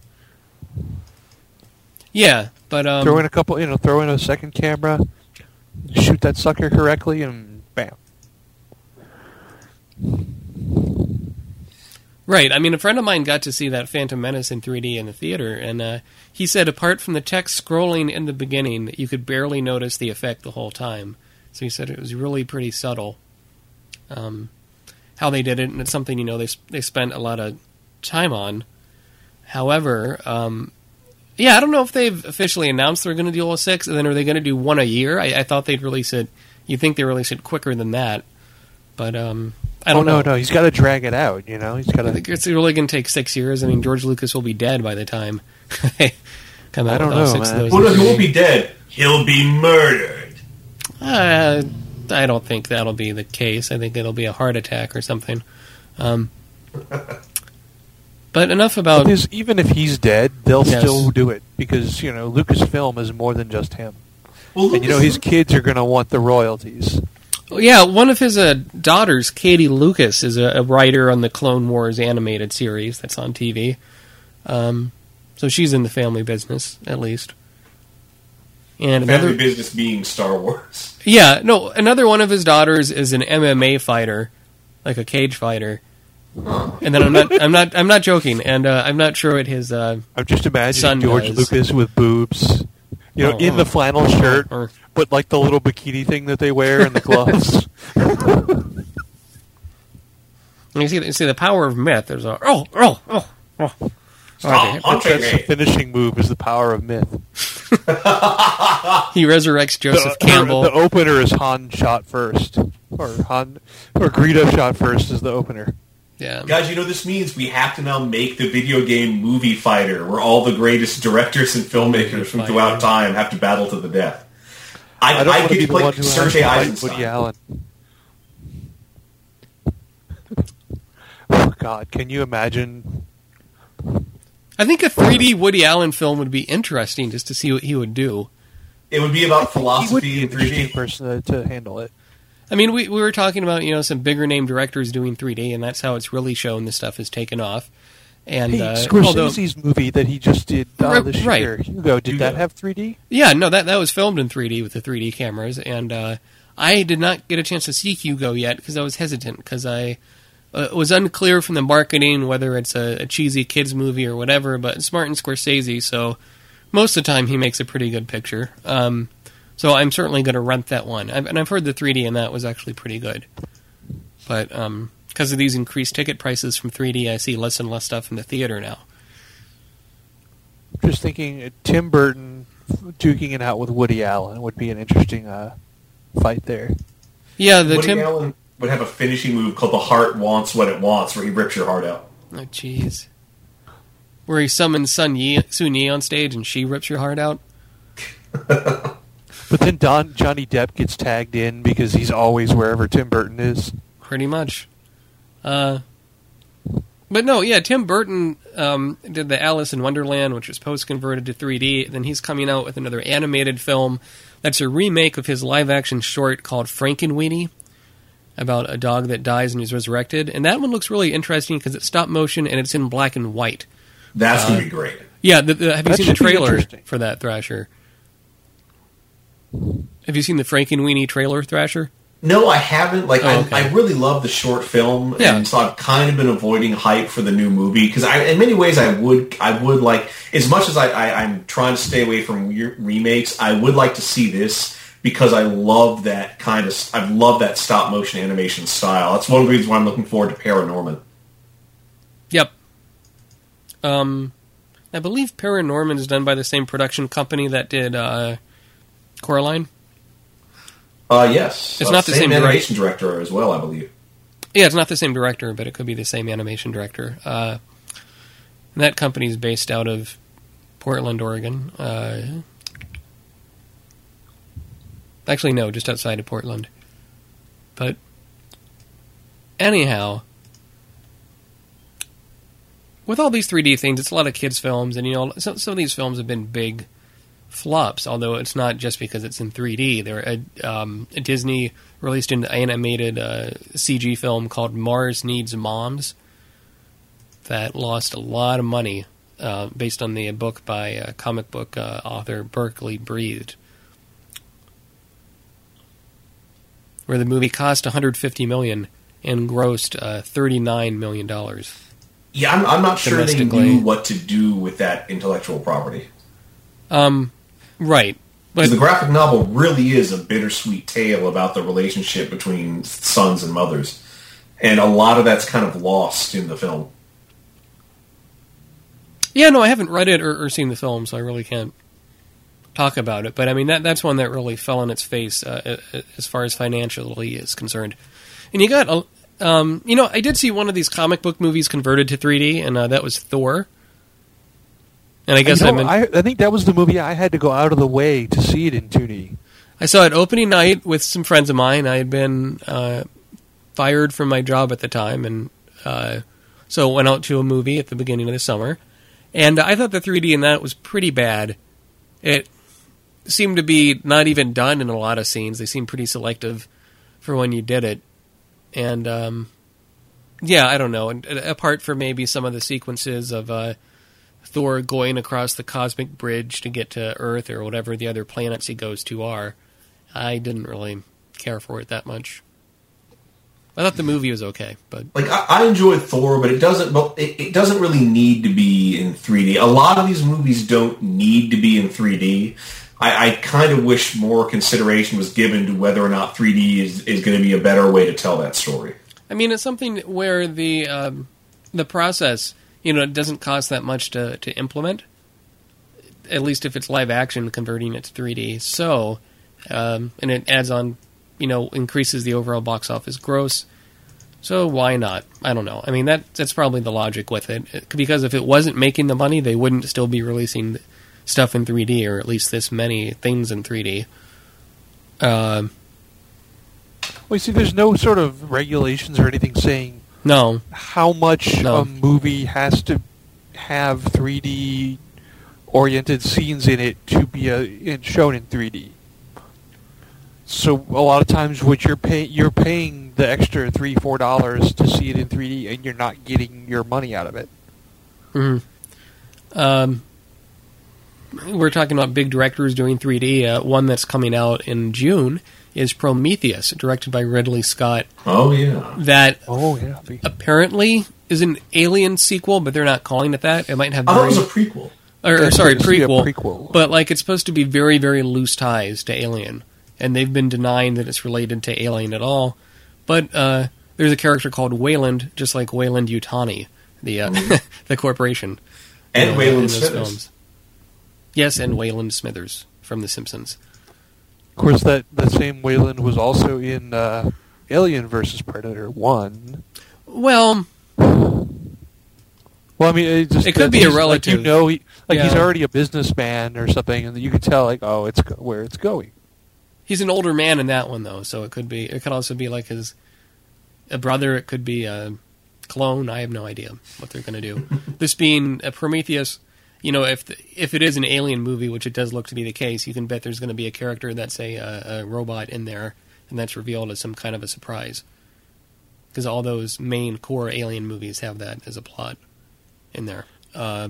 yeah, but um, throw in a couple. You know, throw in a second camera, shoot that sucker correctly, and bam. Right. I mean, a friend of mine got to see that Phantom Menace in three D in the theater, and uh, he said apart from the text scrolling in the beginning, you could barely notice the effect the whole time. So he said it was really pretty subtle um, how they did it, and it's something, you know, they they spent a lot of time on. However, um, yeah, I don't know if they've officially announced they're going to do all six, and then are they going to do one a year? I, I thought they'd release it. You'd think they release it quicker than that, but... Um, I don't oh, no, know. no, he's got to drag it out, you know? He's got to. I think it's really going to take six years. I mean, George Lucas will be dead by the time they come out I don't with all know, six man. of those. Well, no, he won't be dead. He'll be murdered. Uh, I don't think that'll be the case. I think it'll be a heart attack or something. Um, but enough about... Because even if he's dead, they'll Yes. still do it. Because, you know, Lucasfilm is more than just him. Well, And, you know, his kids are going to want the royalties. Yeah, one of his uh, daughters, Katie Lucas, is a, a writer on the Clone Wars animated series that's on T V. Um, so she's in the family business, at least. And family another, business being Star Wars. yeah, no, another one of his daughters is an M M A fighter, like a cage fighter. And then I'm not, I'm not, I'm not joking, and uh, I'm not sure what his. Uh, I'm just imagining Son George does. Lucas with boobs. You know, Oh, in oh. the flannel shirt, Or- but like the little bikini thing that they wear and the gloves. you see, you see the power of myth. There's a oh, oh, oh, oh. Stop Okay. punching That's the me. finishing move is the power of myth. He resurrects Joseph the, Campbell. The, the opener is Han shot first. Or Han or Greedo shot first is the opener. Yeah. Guys, you know this means we have to now make the video game Movie Fighter, where all the greatest directors and filmmakers from Fighter. throughout time have to battle to the death. I, I don't I want to get be to the play one who has to Sergei fight Eisenstein. Woody Allen. Oh God, can you imagine? I think a three D Woody Allen film would be interesting just to see what he would do. It would be about He would philosophy be in an three interesting D. person to, to handle it. I mean, we we were talking about, you know, some bigger name directors doing three D, and that's how it's really shown this stuff has taken off. And Hey, uh, Scorsese's movie that he just did uh, Right- this right. year, Hugo, did Hugo. that have three D? yeah, no, that that was filmed in three D with the three D cameras, and uh, I did not get a chance to see Hugo yet because I was hesitant because I uh, it was unclear from the marketing whether it's a, a cheesy kids movie or whatever. But it's Martin Scorsese, so most of the time he makes a pretty good picture. Um, so I'm certainly going to rent that one, I've, and I've heard the three D in that was actually pretty good. But um, because of these increased ticket prices from three D, I see less and less stuff in the theater now. Just thinking, uh, Tim Burton duking it out with Woody Allen would be an interesting uh, fight there. Yeah, the Woody Tim. Allen would have a finishing move called the heart wants what it wants, where he rips your heart out. Oh, jeez. Where he summons Sun Yi, Sun Yi on stage and she rips your heart out? But then Don Johnny Depp gets tagged in because he's always wherever Tim Burton is. Pretty much. Uh, but no, yeah, Tim Burton um, did the Alice in Wonderland, which was post-converted to three D. Then he's coming out with another animated film that's a remake of his live-action short called Frankenweenie, about a dog that dies and is resurrected. And that one looks really interesting because it's stop motion and it's in black and white. That's Uh, going to be great. Yeah, the, the, have you That seen the should be trailer interesting. for that, Thrasher? Have you seen the Frankenweenie trailer, Thrasher? No, I haven't. Like, Oh, I, okay. I really love the short film, Yeah. and so I've kind of been avoiding hype for the new movie because, I, in many ways, I would, I would like, as much as I, I, I'm trying to stay away from re- remakes, I would like to see this because I love that kind of, I love that stop motion animation style. That's one of the reasons why I'm looking forward to Paranorman. Yep. Um, I believe Paranorman is done by the same production company that did uh, Coraline. Uh, yes, It's Uh, not the same animation director as well, I believe. Yeah, it's not the same director, but it could be the same animation director. Uh, and that company is based out of Portland, Oregon. Uh, actually, no, just outside of Portland. But anyhow, with all these three D things, it's a lot of kids' films, and you know, some, some of these films have been big flops. Although it's not just because it's in three D. There, uh, um, Disney released an animated uh, C G film called Mars Needs Moms that lost a lot of money, uh, based on the book by uh, comic book uh, author Berkeley Breathed, where the movie cost one hundred fifty million dollars and grossed uh, thirty-nine million dollars. Yeah, I'm, I'm not sure they Domestically. knew what to do with that intellectual property. Um, right. But Because the graphic novel really is a bittersweet tale about the relationship between sons and mothers. And a lot of that's kind of lost in the film. yeah, no, I haven't read it or, or seen the film, so I really can't talk about it. But I mean, that that's one that really fell on its face uh, as far as financially is concerned. And you got, a- um, you know, I did see one of these comic book movies converted to three D, and uh, that was Thor. And I guess You know, I'm in, I, I think that was the movie I had to go out of the way to see it in two D. I saw it opening night with some friends of mine. I had been uh, fired from my job at the time, and uh, so went out to a movie at the beginning of the summer. And I thought the three D in that was pretty bad. It seemed to be not even done in a lot of scenes. They seemed pretty selective for when you did it. And, um, yeah, I don't know. And apart from maybe some of the sequences of uh, Thor going across the cosmic bridge to get to Earth or whatever the other planets he goes to are, I didn't really care for it that much. I thought the movie was okay, but like I, I enjoyed Thor, but it doesn't. But it, it doesn't really need to be in three D. A lot of these movies don't need to be in three D. I, I kind of wish more consideration was given to whether or not three D is, is going to be a better way to tell that story. I mean, it's something where the um, the process, you know, it doesn't cost that much to, to implement. At least if it's live action, converting it to three D. So, um, and it adds on. You know, increases the overall box office gross. So why not? I don't know. I mean, that that's probably the logic with it. Because if it wasn't making the money, they wouldn't still be releasing stuff in three D, or at least this many things in three D. Uh, well, you see, there's no sort of regulations or anything saying no how much no. a movie has to have three D oriented scenes in it to be a, in, shown in three D. So a lot of times, what you're paying, you're paying the extra three, four dollars to see it in three D, and you're not getting your money out of it. Mm-hmm. Um, we're talking about big directors doing three D. Uh, one that's coming out in June is Prometheus, directed by Ridley Scott. Oh yeah, that oh yeah, apparently is an Alien sequel, but they're not calling it that. It might have. I very, thought it was a prequel. Or, or sorry, prequel, prequel. But like it's supposed to be very, very loose ties to Alien. And they've been denying that it's related to Alien at all. But uh, there's a character called Wayland, just like Wayland Yutani, the uh, mm-hmm. the corporation. And uh, Wayland Smithers. Films. Yes, and Wayland Smithers from The Simpsons. Of course, that, that same Wayland was also in uh, Alien versus Predator one. Well... Well, I mean, it, just, it could be a relative. Like, you know, he, like yeah. he's already a businessman or something, and you could tell, like, oh, it's where it's going. He's an older man in that one, though, so it could be. It could also be like his a brother. It could be a clone. I have no idea what they're going to do. This being a Prometheus, you know, if the, if it is an Alien movie, which it does look to be the case, you can bet there's going to be a character that's a, a, a robot in there, and that's revealed as some kind of a surprise. Because all those main core Alien movies have that as a plot in there. Uh,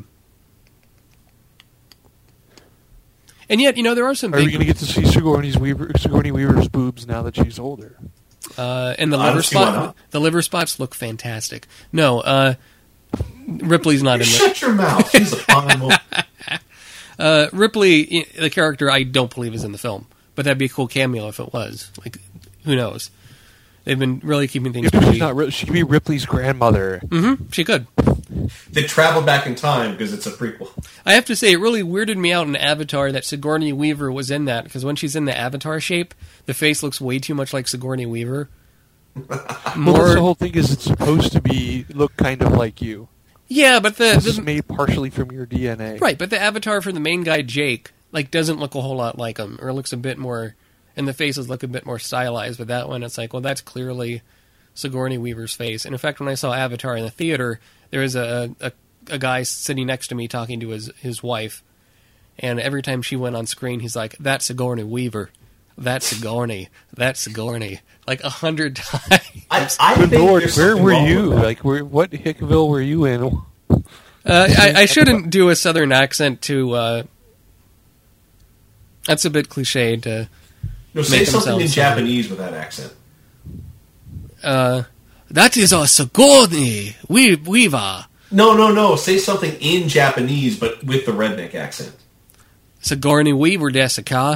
And yet, you know, there are some. Are big... we going to get to see Sigourney Weaver, Sigourney Weaver's boobs now that she's older? Uh, and the liver spot, the liver spots look fantastic. No, uh, Ripley's not in there. Shut your mouth. She's a fine woman. uh, Ripley, the character, I don't believe is in the film, but that'd be a cool cameo if it was. Like, who knows? They've been really keeping things. If she's pretty... not, she could be Ripley's grandmother. Mm-hmm. She could. They traveled back in time because it's a prequel. I have to say, it really weirded me out in Avatar that Sigourney Weaver was in that, because when she's in the Avatar shape, the face looks way too much like Sigourney Weaver. More... Well, that's the whole thing is it's supposed to be look kind of like you. Yeah, but the... This the... is made partially from your D N A. Right, but the Avatar for the main guy, Jake, like doesn't look a whole lot like him, or looks a bit more... And the faces look a bit more stylized, but that one, it's like, well, that's clearly Sigourney Weaver's face. And in fact, when I saw Avatar in the theater, there was a, a, a guy sitting next to me talking to his, his wife, and every time she went on screen, he's like, that's Sigourney Weaver. That's Sigourney. That's Sigourney. Like a hundred times. I, I Good think Lord, there's where something were wrong you? with that. Like, where, what Hickville were you in? Uh, I, I shouldn't do a southern accent to... Uh, that's a bit cliche to... No, say something in southern. Japanese with that accent. Uh, that is a Sigourney Weaver. No, no, no. Say something in Japanese, but with the redneck accent. Sigourney Weaver desu ka?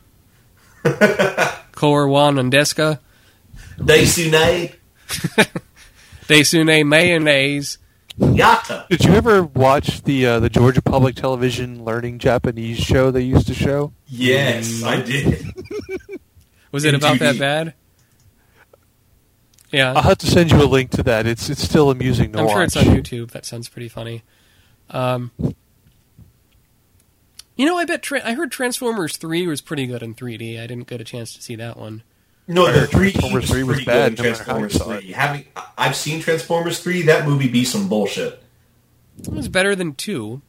Korwan and deska? Daisune. Daisune mayonnaise. Yata. Did you ever watch the uh, the Georgia Public Television Learning Japanese show they used to show? Yes, I did. Was it In about two D. that bad? Yeah. I'll have to send you a link to that. It's it's still amusing to I'm watch. sure it's on YouTube. That sounds pretty funny. Um, You know, I bet Tra- I heard Transformers three was pretty good in three D. I didn't get a chance to see that one. No, I the heard three Transformers three was pretty bad, good in no matter how you Transformers saw it. three. Having I've seen Transformers three. That movie be some bullshit. It was better than two.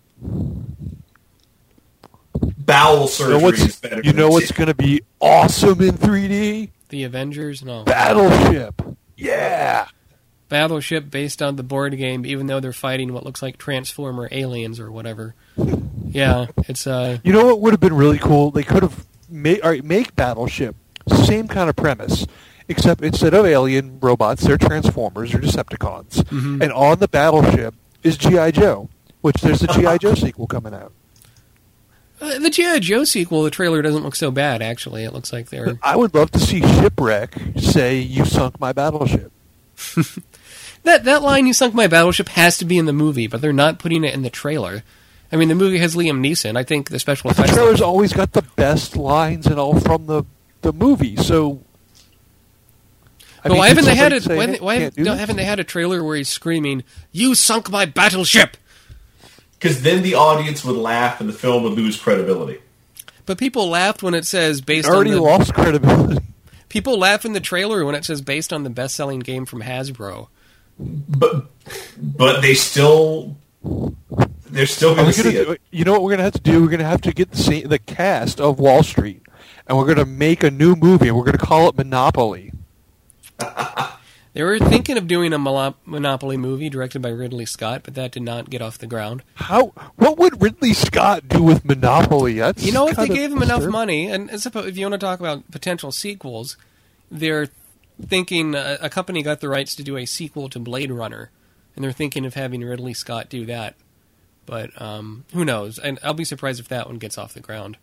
Bowel You know surgery what's, is better. you than know two. what's going to be awesome in three D? The Avengers? No. Battleship. Yeah. Battleship based on the board game, even though they're fighting what looks like Transformer aliens or whatever. Yeah, it's... uh. You know what would have been really cool? They could have made all right, make Battleship same kind of premise, except instead of alien robots, they're Transformers or Decepticons, Mhm. and on the battleship is G I. Joe, which there's a G I. Joe sequel coming out. Uh, the G I. Joe sequel, the trailer doesn't look so bad, actually. It looks like they're... I would love to see Shipwreck say, "You sunk my battleship." That that line, "You sunk my battleship," has to be in the movie, but they're not putting it in the trailer. I mean, the movie has Liam Neeson. I think the special The effects... trailer's always got the best lines and all from the the movie, so. I But mean, why could haven't they had somebody a, say, why, "Hey, why can't do don't, this?" haven't they had a trailer where he's screaming, "You sunk my battleship"? Because then the audience would laugh and the film would lose credibility. But people laughed when it says based already on the... lost credibility. People laugh in the trailer when it says based on the best-selling game from Hasbro. But but they still they're still Are going we to gonna see it. do, you know what we're going to have to do? We're going to have to get the, sa- the cast of Wall Street, and we're going to make a new movie, and we're going to call it Monopoly. They were thinking of doing a Molo- Monopoly movie directed by Ridley Scott, but that did not get off the ground. How? What would Ridley Scott do with Monopoly? That's You know, if they kinda gave him enough disturbing. money, and and suppo- if you want to talk about potential sequels, they're thinking uh, a company got the rights to do a sequel to Blade Runner, and they're thinking of having Ridley Scott do that. But um, who knows? And I'll be surprised if that one gets off the ground.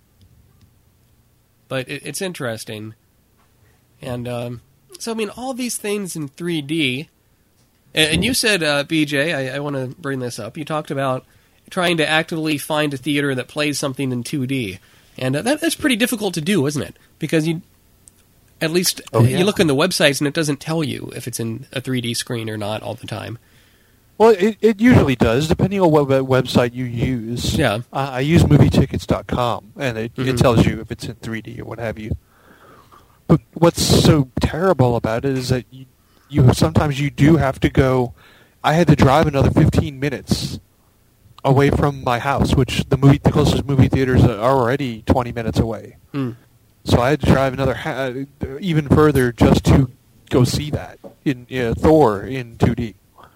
But it, it's interesting. And um, so, I mean, all these things in three D. And, and you said, uh, B J, I, I want to bring this up. You talked about trying to actively find a theater that plays something in two D. And uh, that, that's pretty difficult to do, isn't it? Because you, at least Oh, yeah. you look on the websites and it doesn't tell you if it's in a three D screen or not all the time. Well, it, it usually does, depending on what web- website you use. Yeah. Uh, I use movie tickets dot com, and it, Mhm. it tells you if it's in three D or what have you. But what's so terrible about it is that you, you sometimes you do have to go. I had to drive another fifteen minutes away from my house, which the movie, the closest movie theaters are already twenty minutes away. Hmm. So I had to drive another ha- even further just to go see that in uh, Thor in two D.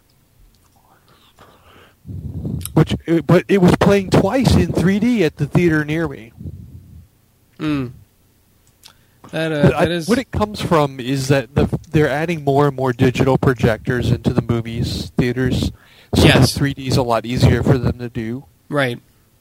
Which, but it was playing twice in three D at the theater near me. Mm. That, uh, But I, that is... what it comes from is that the, they're adding more and more digital projectors into the movies theaters. So Yes. three D is a lot easier for them to do. Right.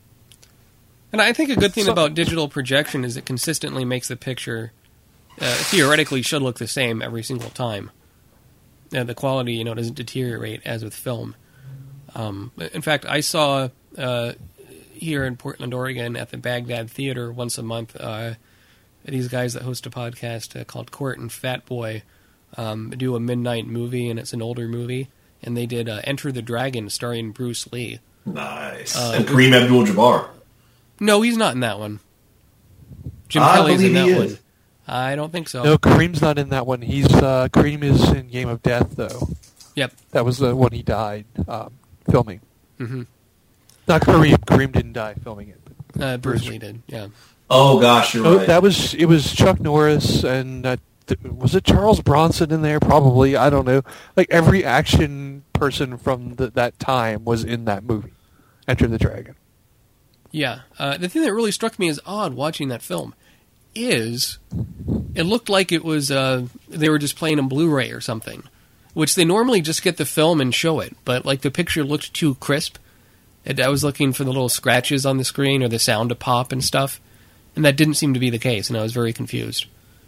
And I think a good thing So- about digital projection is it consistently makes the picture, uh, theoretically, should look the same every single time. Uh, the quality, you know, doesn't deteriorate as with film. Um, in fact, I saw uh, here in Portland, Oregon, at the Baghdad Theater once a month, uh, these guys that host a podcast uh, called Court and Fat Boy um, do a midnight movie, and it's an older movie. And they did uh, Enter the Dragon, starring Bruce Lee. Nice. Uh, and Kareem Abdul-Jabbar. No, he's not in that one. Jim I Kelly's in believe that he one. is. I don't think so. No, Kareem's not in that one. He's uh, Kareem is in Game of Death, though. Yep. That was the one he died um, filming. hmm Not Kareem. Kareem didn't die filming it. But Uh, Bruce Bruce. Lee did. Yeah. Oh, gosh, you're Oh, right. that was it. Was Chuck Norris and uh, th- was it Charles Bronson in there? Probably. I don't know. Like every action person from the, that time was in that movie. Enter the Dragon. Yeah. Uh, the thing that really struck me as odd watching that film is it looked like it was uh, they were just playing on Blu-ray or something, which they normally just get the film and show it, but like the picture looked too crisp. And I was looking for the little scratches on the screen or the sound to pop and stuff, and that didn't seem to be the case, and I was very confused.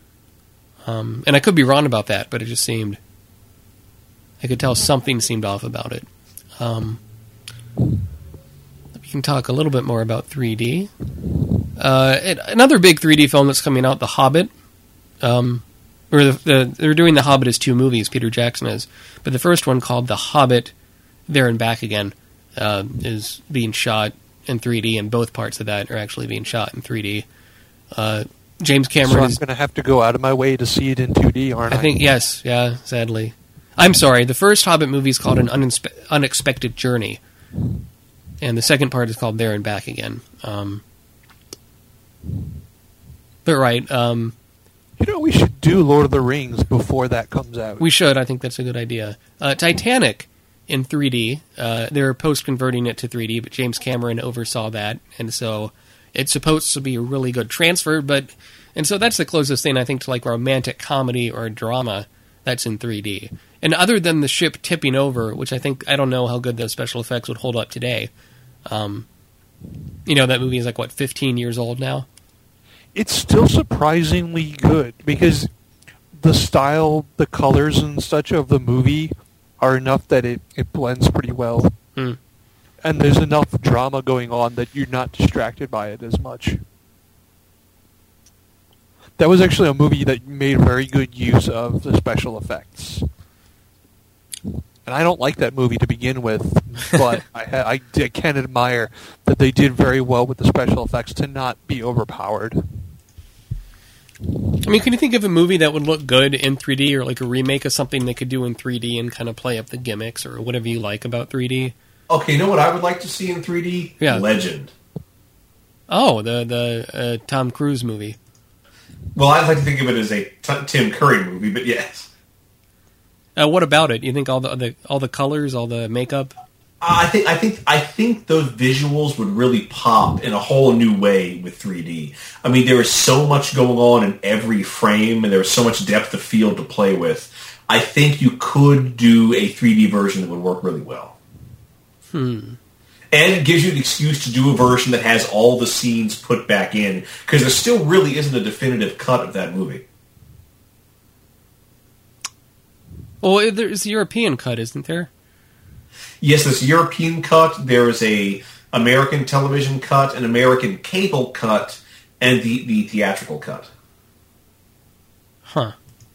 Um, and I could be wrong about that, but it just seemed I could tell something seemed off about it. Um, we can talk a little bit more about three D. Uh, it, another big three D film that's coming out, The Hobbit. Um, or the, the, they're doing The Hobbit as two movies, Peter Jackson is. But the first one, called The Hobbit, There and Back Again, uh, is being shot in three D, and both parts of that are actually being shot in three D. Uh, James Cameron So I'm is going to have to go out of my way to see it in two D, aren't I? I think, yes, yeah, sadly. I'm sorry, the first Hobbit movie is called An Uninspe- Unexpected Journey, and the second part is called There and Back Again. Um, but right, um, You know, we should do Lord of the Rings before that comes out. we should, I think that's a good idea. Uh, Titanic in three D, uh, they're post-converting it to three D, but James Cameron oversaw that, and so it's supposed to be a really good transfer, but, and so that's the closest thing, I think, to like romantic comedy or drama that's in three D. And other than the ship tipping over, which I think, I don't know how good those special effects would hold up today. Um, you know, that movie is like, what, fifteen years old now? It's still surprisingly good because the style, the colors and such of the movie are enough that it, it blends pretty well. Hmm. And there's enough drama going on that you're not distracted by it as much. That was actually a movie that made very good use of the special effects. And I don't like that movie to begin with, but I, ha- I, I can admire that they did very well with the special effects to not be overpowered. I mean, can you think of a movie that would look good in three D, or like a remake of something they could do in three D and kind of play up the gimmicks or whatever you like about three D? Okay, you know what I would like to see in three D? Yeah. Legend. Oh, the the uh, Tom Cruise movie. Well, I'd like to think of it as a t- Tim Curry movie, but yes. Uh, what about it? You think all the, the all the colors, all the makeup? I think I think I think those visuals would really pop in a whole new way with three D. I mean, there is so much going on in every frame, and there is so much depth of field to play with. I think you could do a three D version that would work really well. Hmm. And it gives you an excuse to do a version that has all the scenes put back in, because there still really isn't a definitive cut of that movie. Well, there's a European cut, isn't there? Yes, there's a European cut, there's a American television cut, an American cable cut, and the, the theatrical cut. Huh.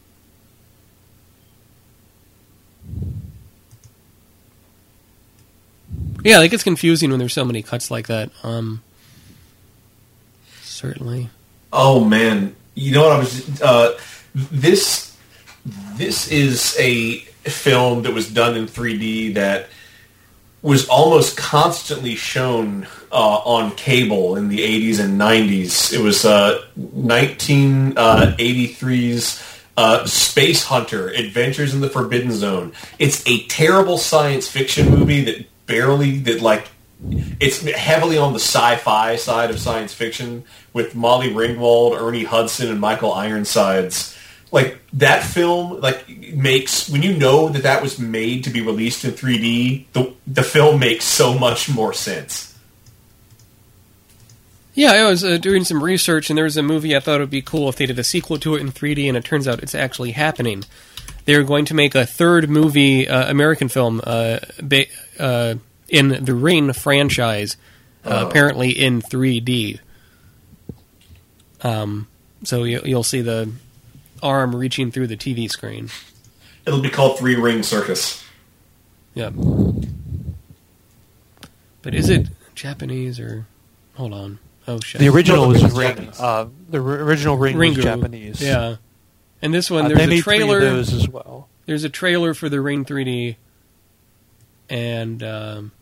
Yeah, it gets confusing when there's so many cuts like that. Um, certainly. Oh man, you know what I was? Uh, this this is a film that was done in three D that was almost constantly shown uh, on cable in the eighties and nineties. It was uh, nineteen eighty-three's uh, Space Hunter: Adventures in the Forbidden Zone. It's a terrible science fiction movie that barely that like. It's heavily on the sci-fi side of science fiction with Molly Ringwald, Ernie Hudson, and Michael Ironsides. Like, that film, like, makes... When you know that that was made to be released in three D, the, the film makes so much more sense. Yeah, I was uh, doing some research, and there was a movie I thought it would be cool if they did a sequel to it in three D, and it turns out it's actually happening. They're going to make a third movie, uh, American film, uh, ba- uh, in the Ring franchise, uh, Oh. apparently in three D. Um, so you, you'll see the arm reaching through the T V screen. It'll be called Three Ring Circus. Yeah. But is it Japanese or... Hold on. Oh, shit. The original No, was it's Ring. Japanese. Uh, the r- original Ring was Ringu. Japanese. Yeah. And this one, Uh, there's they a made trailer... three of those as well. There's a trailer for the Ring three D, and um,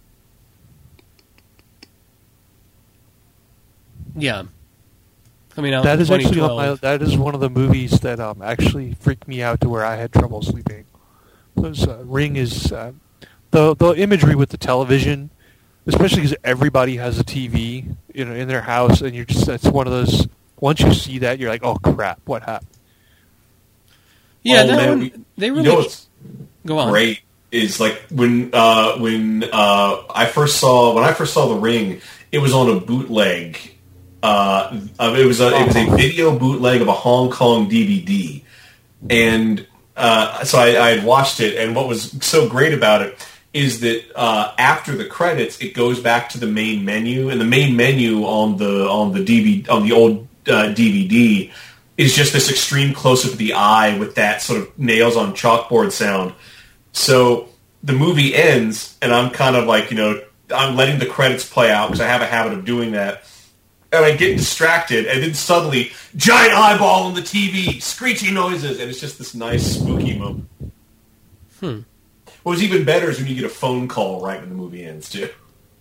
yeah, coming out. That in is actually twenty one of my, twelve. that is one of the movies that um, actually freaked me out to where I had trouble sleeping. Because uh, Ring is uh, the the imagery with the television, especially because everybody has a T V, you know, in their house, and you're just that's one of those. Once you see that, you're like, oh crap, what happened? Yeah, Oh, that man, one. we- They You really know what's go on. great is like when uh, when uh, I first saw when I first saw The Ring, it was on a bootleg. Uh, uh, it was a it was a video bootleg of a Hong Kong D V D, and uh, so I, I had watched it. And what was so great about it is that uh, after the credits, it goes back to the main menu, and the main menu on the on the D V D on the old uh, D V D is just this extreme close-up of the eye with that sort of nails on chalkboard sound. So the movie ends, and I'm kind of like, you know, I'm letting the credits play out because I have a habit of doing that. And I get distracted, and then suddenly, giant eyeball on the T V, screeching noises, and it's just this nice, spooky moment. Hmm. What was even better is when you get a phone call right when the movie ends, too.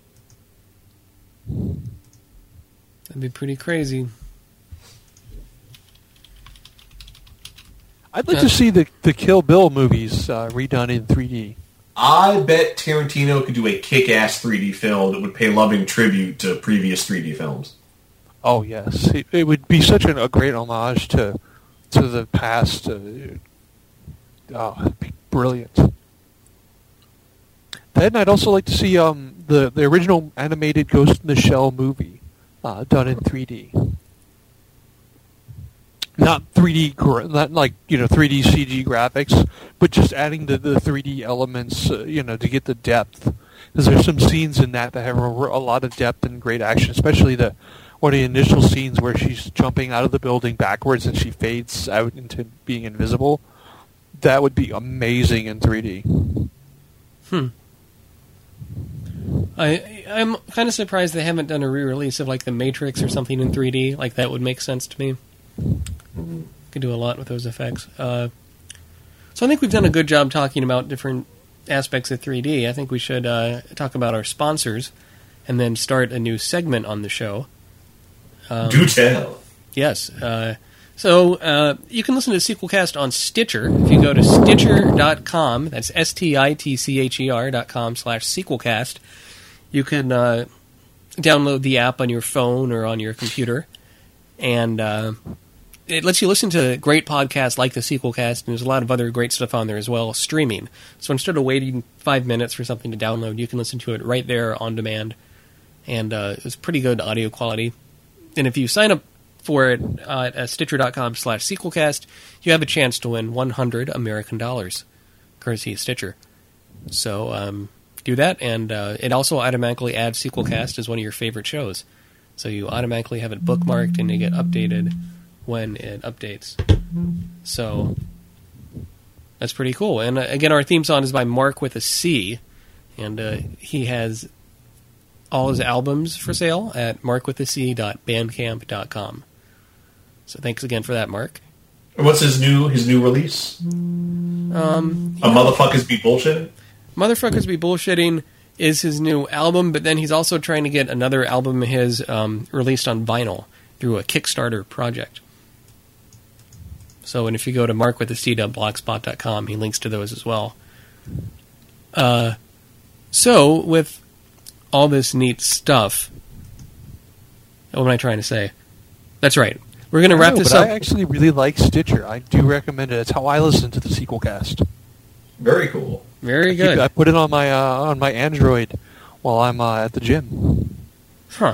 That'd be pretty crazy. I'd like Yeah. to see the, the Kill Bill movies uh, redone in three D. I bet Tarantino could do a kick-ass three D film that would pay loving tribute to previous three D films. Oh, yes. It, it would be such an, a great homage to to the past. Uh, oh, it'd be brilliant. Then I'd also like to see um, the, the original animated Ghost in the Shell movie uh, done in three D. Not three D, gra- not like, you know, three D C G graphics, but just adding the, the three D elements, uh, you know, to get the depth. Because there's some scenes in that that have a, a lot of depth and great action, especially the one of the initial scenes where she's jumping out of the building backwards and she fades out into being invisible. That would be amazing in three D. Hmm. I, I'm kind of surprised they haven't done a re-release of like The Matrix or something in three D. Like, that would make sense to me. Could do a lot with those effects. Uh, so I think we've done a good job talking about different aspects of three D. I think we should uh, talk about our sponsors and then start a new segment on the show. Um, Do tell. Yes. Uh, so uh, you can listen to Sequelcast on Stitcher. If you go to Stitcher dot com, that's S T I T C H E R dot com slash Sequelcast, you can uh, download the app on your phone or on your computer, and uh, it lets you listen to great podcasts like the Sequelcast, and there's a lot of other great stuff on there as well, streaming. So instead of waiting five minutes for something to download, you can listen to it right there on demand, and uh, it's pretty good audio quality. And if you sign up for it uh, at Stitcher dot com slash Sequelcast, you have a chance to win one hundred American dollars, courtesy of Stitcher. So um, do that, and uh, it also automatically adds Sequelcast as one of your favorite shows. So you automatically have it bookmarked, and you get updated when it updates. So that's pretty cool. And uh, again, our theme song is by Mark with a C, and uh, he has all his albums for sale at mark with a c dot bandcamp dot com. So thanks again for that, Mark. And what's his new his new release? Um, A Motherfuckers Be Bullshit? Motherfuckers Be Bullshitting is his new album, but then he's also trying to get another album of his um, released on vinyl through a Kickstarter project. So, and if you go to mark with a c dot blogspot dot com, he links to those as well. Uh, so, with all this neat stuff, what am I trying to say? That's right. We're going to wrap know, this but up. I actually really like Stitcher. I do recommend it. It's how I listen to the Sequelcast. Very cool. Very I keep- good. I put it on my uh, on my Android while I'm uh, at the gym. Huh.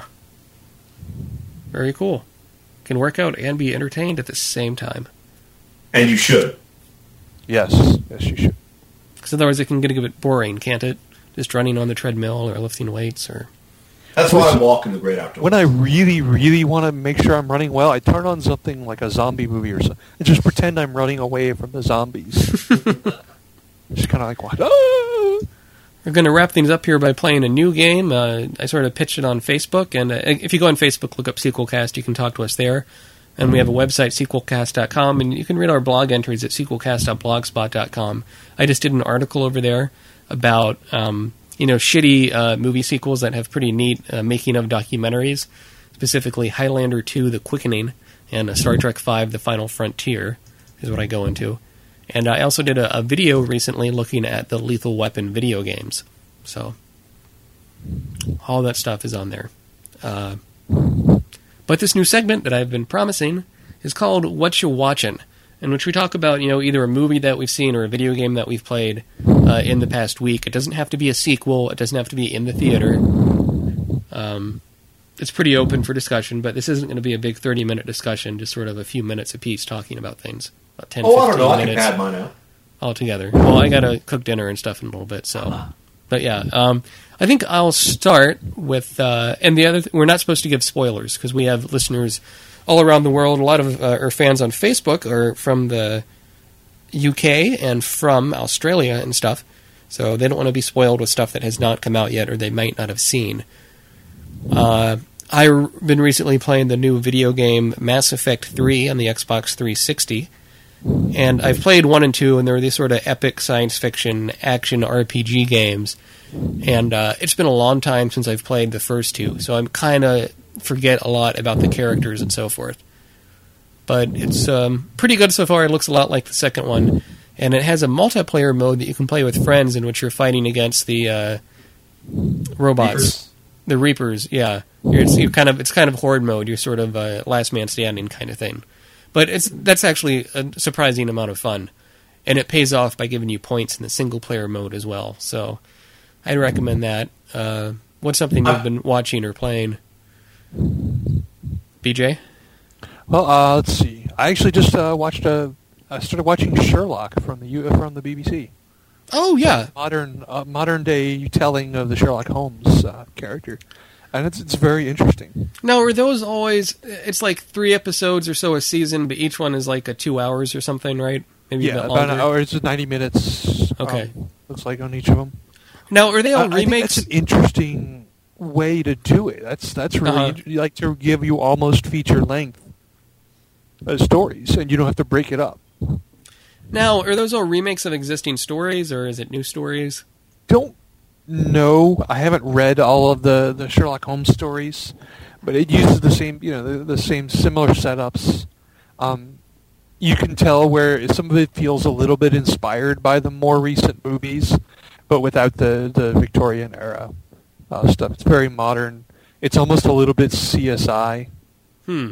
Very cool. Can work out and be entertained at the same time. And you should. Yes, yes, you should. Because otherwise it can get a bit boring, can't it? Just running on the treadmill or lifting weights or... That's why I walk in the great outdoors. When I really, really want to make sure I'm running well, I turn on something like a zombie movie or something, and just pretend I'm running away from the zombies. Just kind of like, what? Ah! We're going to wrap things up here by playing a new game. Uh, I sort of pitched it on Facebook, and uh, if you go on Facebook, look up Sequelcast, you can talk to us there. And we have a website, sequelcast dot com, and you can read our blog entries at sequelcast dot blogspot dot com. I just did an article over there about, um, you know, shitty uh, movie sequels that have pretty neat uh, making of documentaries, specifically Highlander two, The Quickening, and uh, Star Trek five, The Final Frontier, is what I go into. And I also did a, a video recently looking at the Lethal Weapon video games. So, all that stuff is on there. Uh, but this new segment that I've been promising is called What You Watchin', in which we talk about, you know, either a movie that we've seen or a video game that we've played uh, in the past week. It doesn't have to be a sequel. It doesn't have to be in the theater. Um, it's pretty open for discussion, but this isn't going to be a big thirty-minute discussion, just sort of a few minutes apiece talking about things. About ten, Oh, I don't know. I minutes can pad mine out. all together. Well, I got to cook dinner and stuff in a little bit, so... But yeah, um, I think I'll start with, uh, and the other, th- we're not supposed to give spoilers because we have listeners all around the world. A lot of uh, our fans on Facebook are from the U K and from Australia and stuff. So they don't want to be spoiled with stuff that has not come out yet or they might not have seen. Uh, I've been recently playing the new video game Mass Effect three on the Xbox three sixty. And I've played one and two, and they're these sort of epic science fiction action R P G games. And uh, it's been a long time since I've played the first two, so I'm kind of forget a lot about the characters and so forth. But it's um, pretty good so far. It looks a lot like the second one. And it has a multiplayer mode that you can play with friends in which you're fighting against the uh, robots. Reapers. The Reapers, yeah. You're, it's, you're kind of, it's kind of horde mode. You're sort of uh, last man standing kind of thing. But it's that's actually a surprising amount of fun. And it pays off by giving you points in the single-player mode as well. So I'd recommend that. Uh, what's something you've been watching or playing? B J? Well, uh, let's see. I actually just uh, watched a. I started watching Sherlock from the U, from the B B C. Oh yeah, modern uh, modern day telling of the Sherlock Holmes uh, character, and it's it's very interesting. Now, are those always? It's like three episodes or so a season, but each one is like a two hours or something, right? Maybe yeah, a bit about longer. an hour. It's just ninety minutes. Okay, um, looks like on each of them. Now, are they all I, I think remakes? that's an interesting way to do it. That's that's really Uh-huh. int- like to give you almost feature length uh, stories, and you don't have to break it up. Now, are those all remakes of existing stories, or is it new stories? Don't know. I haven't read all of the, the Sherlock Holmes stories, but it uses the same, you know, the, the same similar setups. Um, you can tell where some of it feels a little bit inspired by the more recent movies, but without the, the Victorian era uh, stuff. It's very modern. It's almost a little bit C S I. Hmm.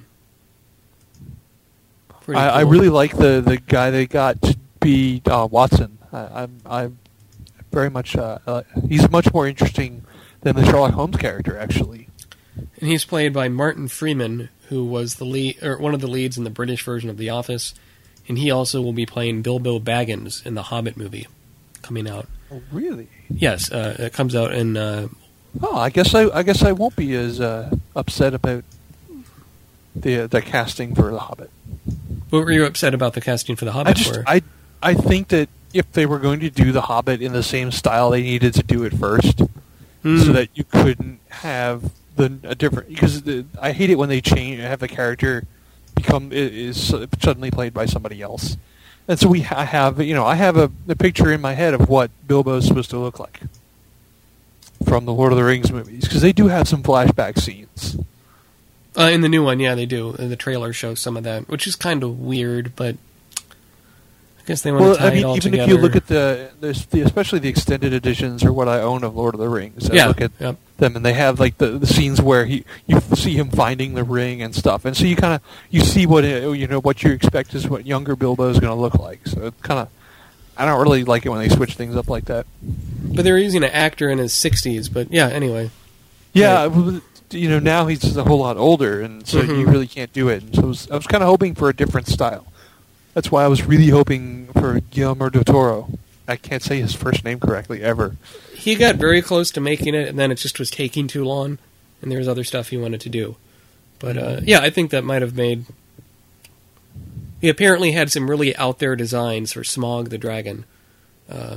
Pretty I, I cool. really like the, the guy they got to be uh, Watson. I, I'm I'm very much uh, uh, he's much more interesting than the Sherlock Holmes character, actually. And he's played by Martin Freeman, who was the lead, or one of the leads in the British version of The Office, and he also will be playing Bilbo Baggins in the Hobbit movie coming out. Oh, really? Yes, uh, it comes out in. Uh, Oh, I guess I I guess I won't be as uh, upset about the the casting for The Hobbit. what were you upset about the casting for the Hobbit I just for? I I think that if they were going to do The Hobbit in the same style, they needed to do it first, Hmm. so that you couldn't have the a different. Because the, I hate it when they change have a character become i- is suddenly played by somebody else, and so we ha- have you know I have a, a picture in my head of what Bilbo is supposed to look like from the Lord of the Rings movies, because they do have some flashback scenes. Uh, in the new one, yeah, they do. Uh, The trailer shows some of that, which is kind of weird, but I guess they want Well, to tie I mean, it all even together. if you look at the, there's the, especially the extended editions or what I own of Lord of the Rings, I Yeah, look at yep. them and they have like the, the scenes where he you see him finding the ring and stuff, and so you kind of you see what it, you know what you expect is what younger Bilbo is going to look like. So it kind of I don't really like it when they switch things up like that. But they were using an actor in his sixties, but yeah, anyway. Yeah, well, you know now he's just a whole lot older, and so Mhm. you really can't do it. And so I was, I was kind of hoping for a different style. That's why I was really hoping for Guillermo del Toro. I can't say his first name correctly ever. He got very close to making it, and then it just was taking too long, and there was other stuff he wanted to do. But uh, yeah, I think that might have made... He apparently had some really out-there designs for Smaug the Dragon. Uh,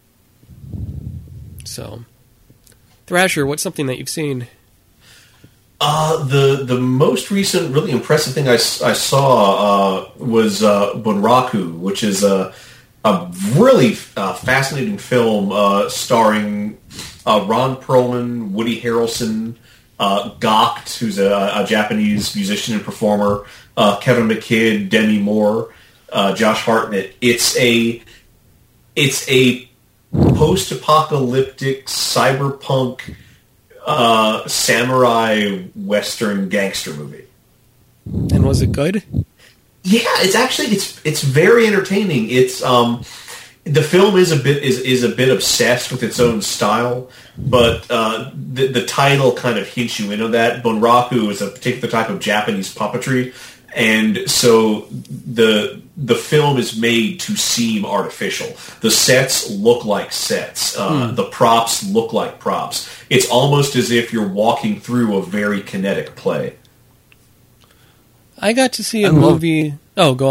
so... Thrasher, what's something that you've seen? Uh, the the most recent, really impressive thing I, s- I saw uh, was uh, Bunraku, which is a a really uh, fascinating film uh, starring uh, Ron Perlman, Woody Harrelson, uh, Gakt, who's a, a Japanese musician and performer, uh, Kevin McKidd, Demi Moore, uh, Josh Hartnett. It's a it's a post-apocalyptic cyberpunk uh, samurai western gangster movie. And was it good? Yeah, it's actually it's it's very entertaining. It's um the film is a bit is, is a bit obsessed with its own style, but uh, the the title kind of hints you into that. Bunraku is a particular type of Japanese puppetry, and so the the film is made to seem artificial. The sets look like sets. Uh, Hmm. The props look like props. It's almost as if you're walking through a very kinetic play. I got to see a I love- movie... Oh, go on.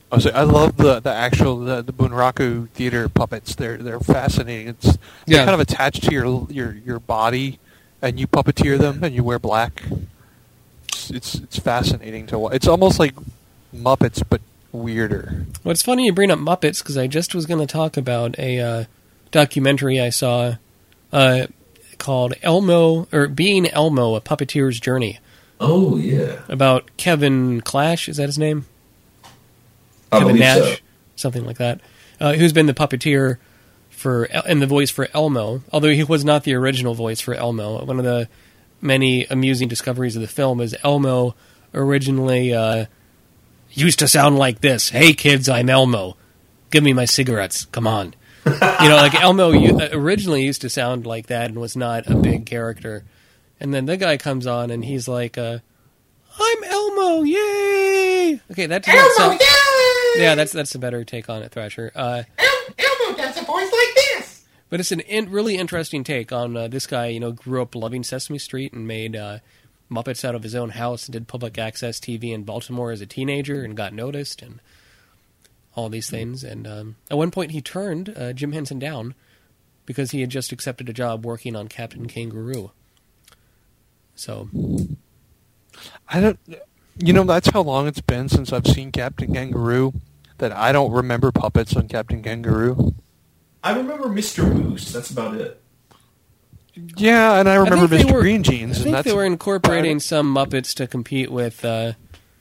I, was, I love the the actual the, the Bunraku theater puppets. They're they're fascinating. It's they're Yeah. kind of attached to your your your body, and you puppeteer them, and you wear black. It's it's, it's fascinating to watch. It's almost like Muppets, but weirder. Well, it's funny you bring up Muppets, because I just was going to talk about a uh, documentary I saw uh, called Elmo, or Being Elmo, A Puppeteer's Journey, Oh, yeah. about Kevin Clash, is that his name? I Kevin believe Nash, so. something like that, uh, who's been the puppeteer for and the voice for Elmo, although he was not the original voice for Elmo. One of the many amusing discoveries of the film is Elmo originally uh, used to sound like this. Hey, kids, I'm Elmo. Give me my cigarettes. Come on. You know, like Elmo originally used to sound like that and was not a big character. And then the guy comes on and he's like, uh, I'm Elmo, yay! Okay, that does not sound... Yeah, that's that's a better take on it, Thrasher. Uh, El- Elmo does a voice like this. but it's an in, really interesting take on uh, this guy. You know, grew up loving Sesame Street and made uh, Muppets out of his own house and did public access T V in Baltimore as a teenager and got noticed and all these things. And um, at one point, he turned uh, Jim Henson down because he had just accepted a job working on Captain Kangaroo. So, I don't. You know, that's how long it's been since I've seen Captain Kangaroo that I don't remember puppets on Captain Kangaroo. I remember Mister Moose. That's about it. Yeah, and I remember I think they Mister were- Green Jeans. I and think that's they were incorporating some Muppets to compete with uh,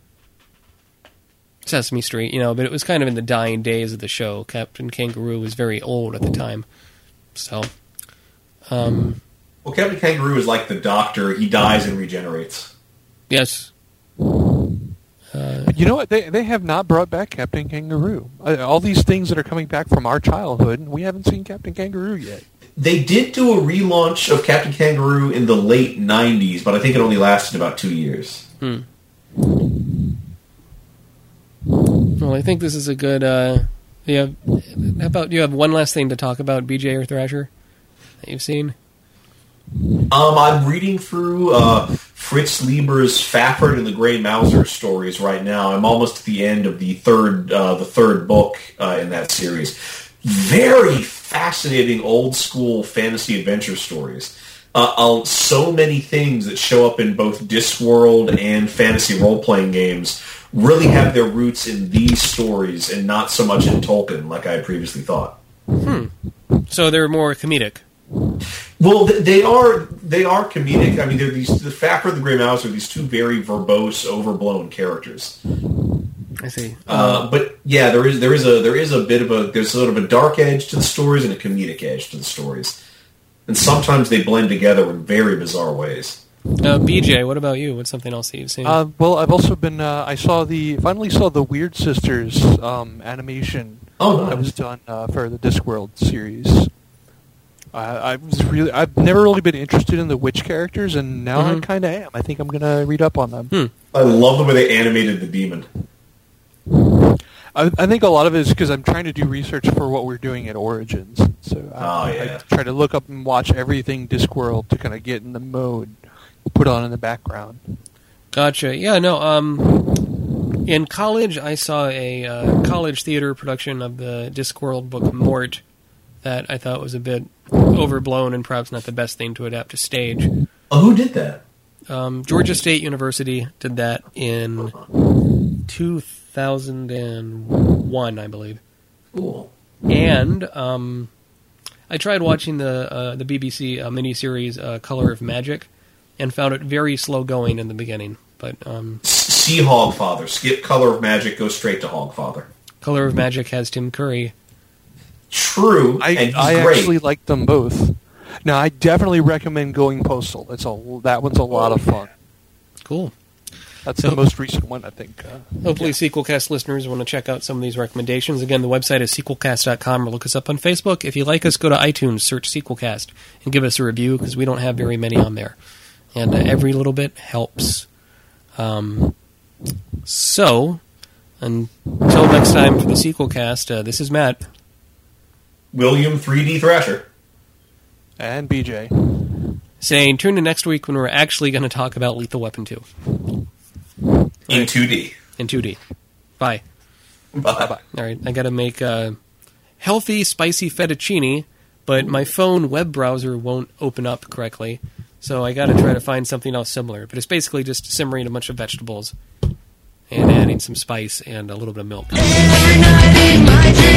Sesame Street, you know, but it was kind of in the dying days of the show. Captain Kangaroo was very old at the time. So, um, Well, Captain Kangaroo is like the Doctor. He dies and regenerates. yes. You know what? They they have not brought back Captain Kangaroo. Uh, all these things that are coming back from our childhood, we haven't seen Captain Kangaroo yet. They did do a relaunch of Captain Kangaroo in the late nineties, but I think it only lasted about two years. Hmm. Well, I think this is a good. Uh, yeah. How about you have one last thing to talk about, B J or Thrasher, that you've seen? Um, I'm reading through uh, Fritz Lieber's Fafford and the Grey Mouser stories right now. I'm almost at the end of the third uh, the third book uh, in that series. Very fascinating old school fantasy adventure stories. Uh, uh, so many things that show up in both Discworld and fantasy role-playing games really have their roots in these stories and not so much in Tolkien like I had previously thought. So they're more comedic. Well, th- they are they are comedic. I mean, they're these the Fafford and the Grey Mouse are these two very verbose, overblown characters. I see. Uh, but yeah, there is there is a there is a bit of a there's sort of a dark edge to the stories and a comedic edge to the stories, and sometimes they blend together in very bizarre ways. Uh, B J, what about you? What's something else that you've seen? Uh, well, I've also been. Uh, I saw the finally saw the Weird Sisters um, animation Oh, nice. that was done uh, for the Discworld series. Uh, I was really. I've never really been interested in the witch characters, and now I Mhm. kind of am. I think I'm gonna read up on them. Hmm. I love the way they animated the demon. I, I think a lot of it is because I'm trying to do research for what we're doing at Origins. So I, Oh, yeah. I try to look up and watch everything Discworld to kind of get in the mode, put on in the background. Gotcha. Yeah, no, um, in college I saw a uh, college theater production of the Discworld book Mort that I thought was a bit overblown and perhaps not the best thing to adapt to stage. Oh, who did that? Um, Georgia State University did that in two thousand one, I believe. Cool. And um, I tried watching the uh, the B B C uh, miniseries uh, Color of Magic and found it very slow going in the beginning. But um, See Hogfather. Skip Color of Magic. Go straight to Hogfather. Color of Magic has Tim Curry. True, I, and he's I great. actually like them both. Now, I definitely recommend Going Postal. It's a that one's a lot of fun. Cool. That's So- the most recent one, I think. Uh, Hopefully, Sequelcast listeners want to check out some of these recommendations. Again, the website is sequelcast dot com or look us up on Facebook. If you like us, go to iTunes, search Sequelcast, and give us a review because we don't have very many on there. And uh, every little bit helps. Um, so, until next time for the Sequelcast, uh, this is Matt. William three D Thrasher. and B J. Saying, tune in next week when we're actually going to talk about Lethal Weapon two In two D. in two D. Bye. Bye. Bye. All right, I got to make a healthy, spicy fettuccine, but my phone web browser won't open up correctly, so I got to try to find something else similar. But it's basically just simmering a bunch of vegetables and adding some spice and a little bit of milk. Every night in my dreams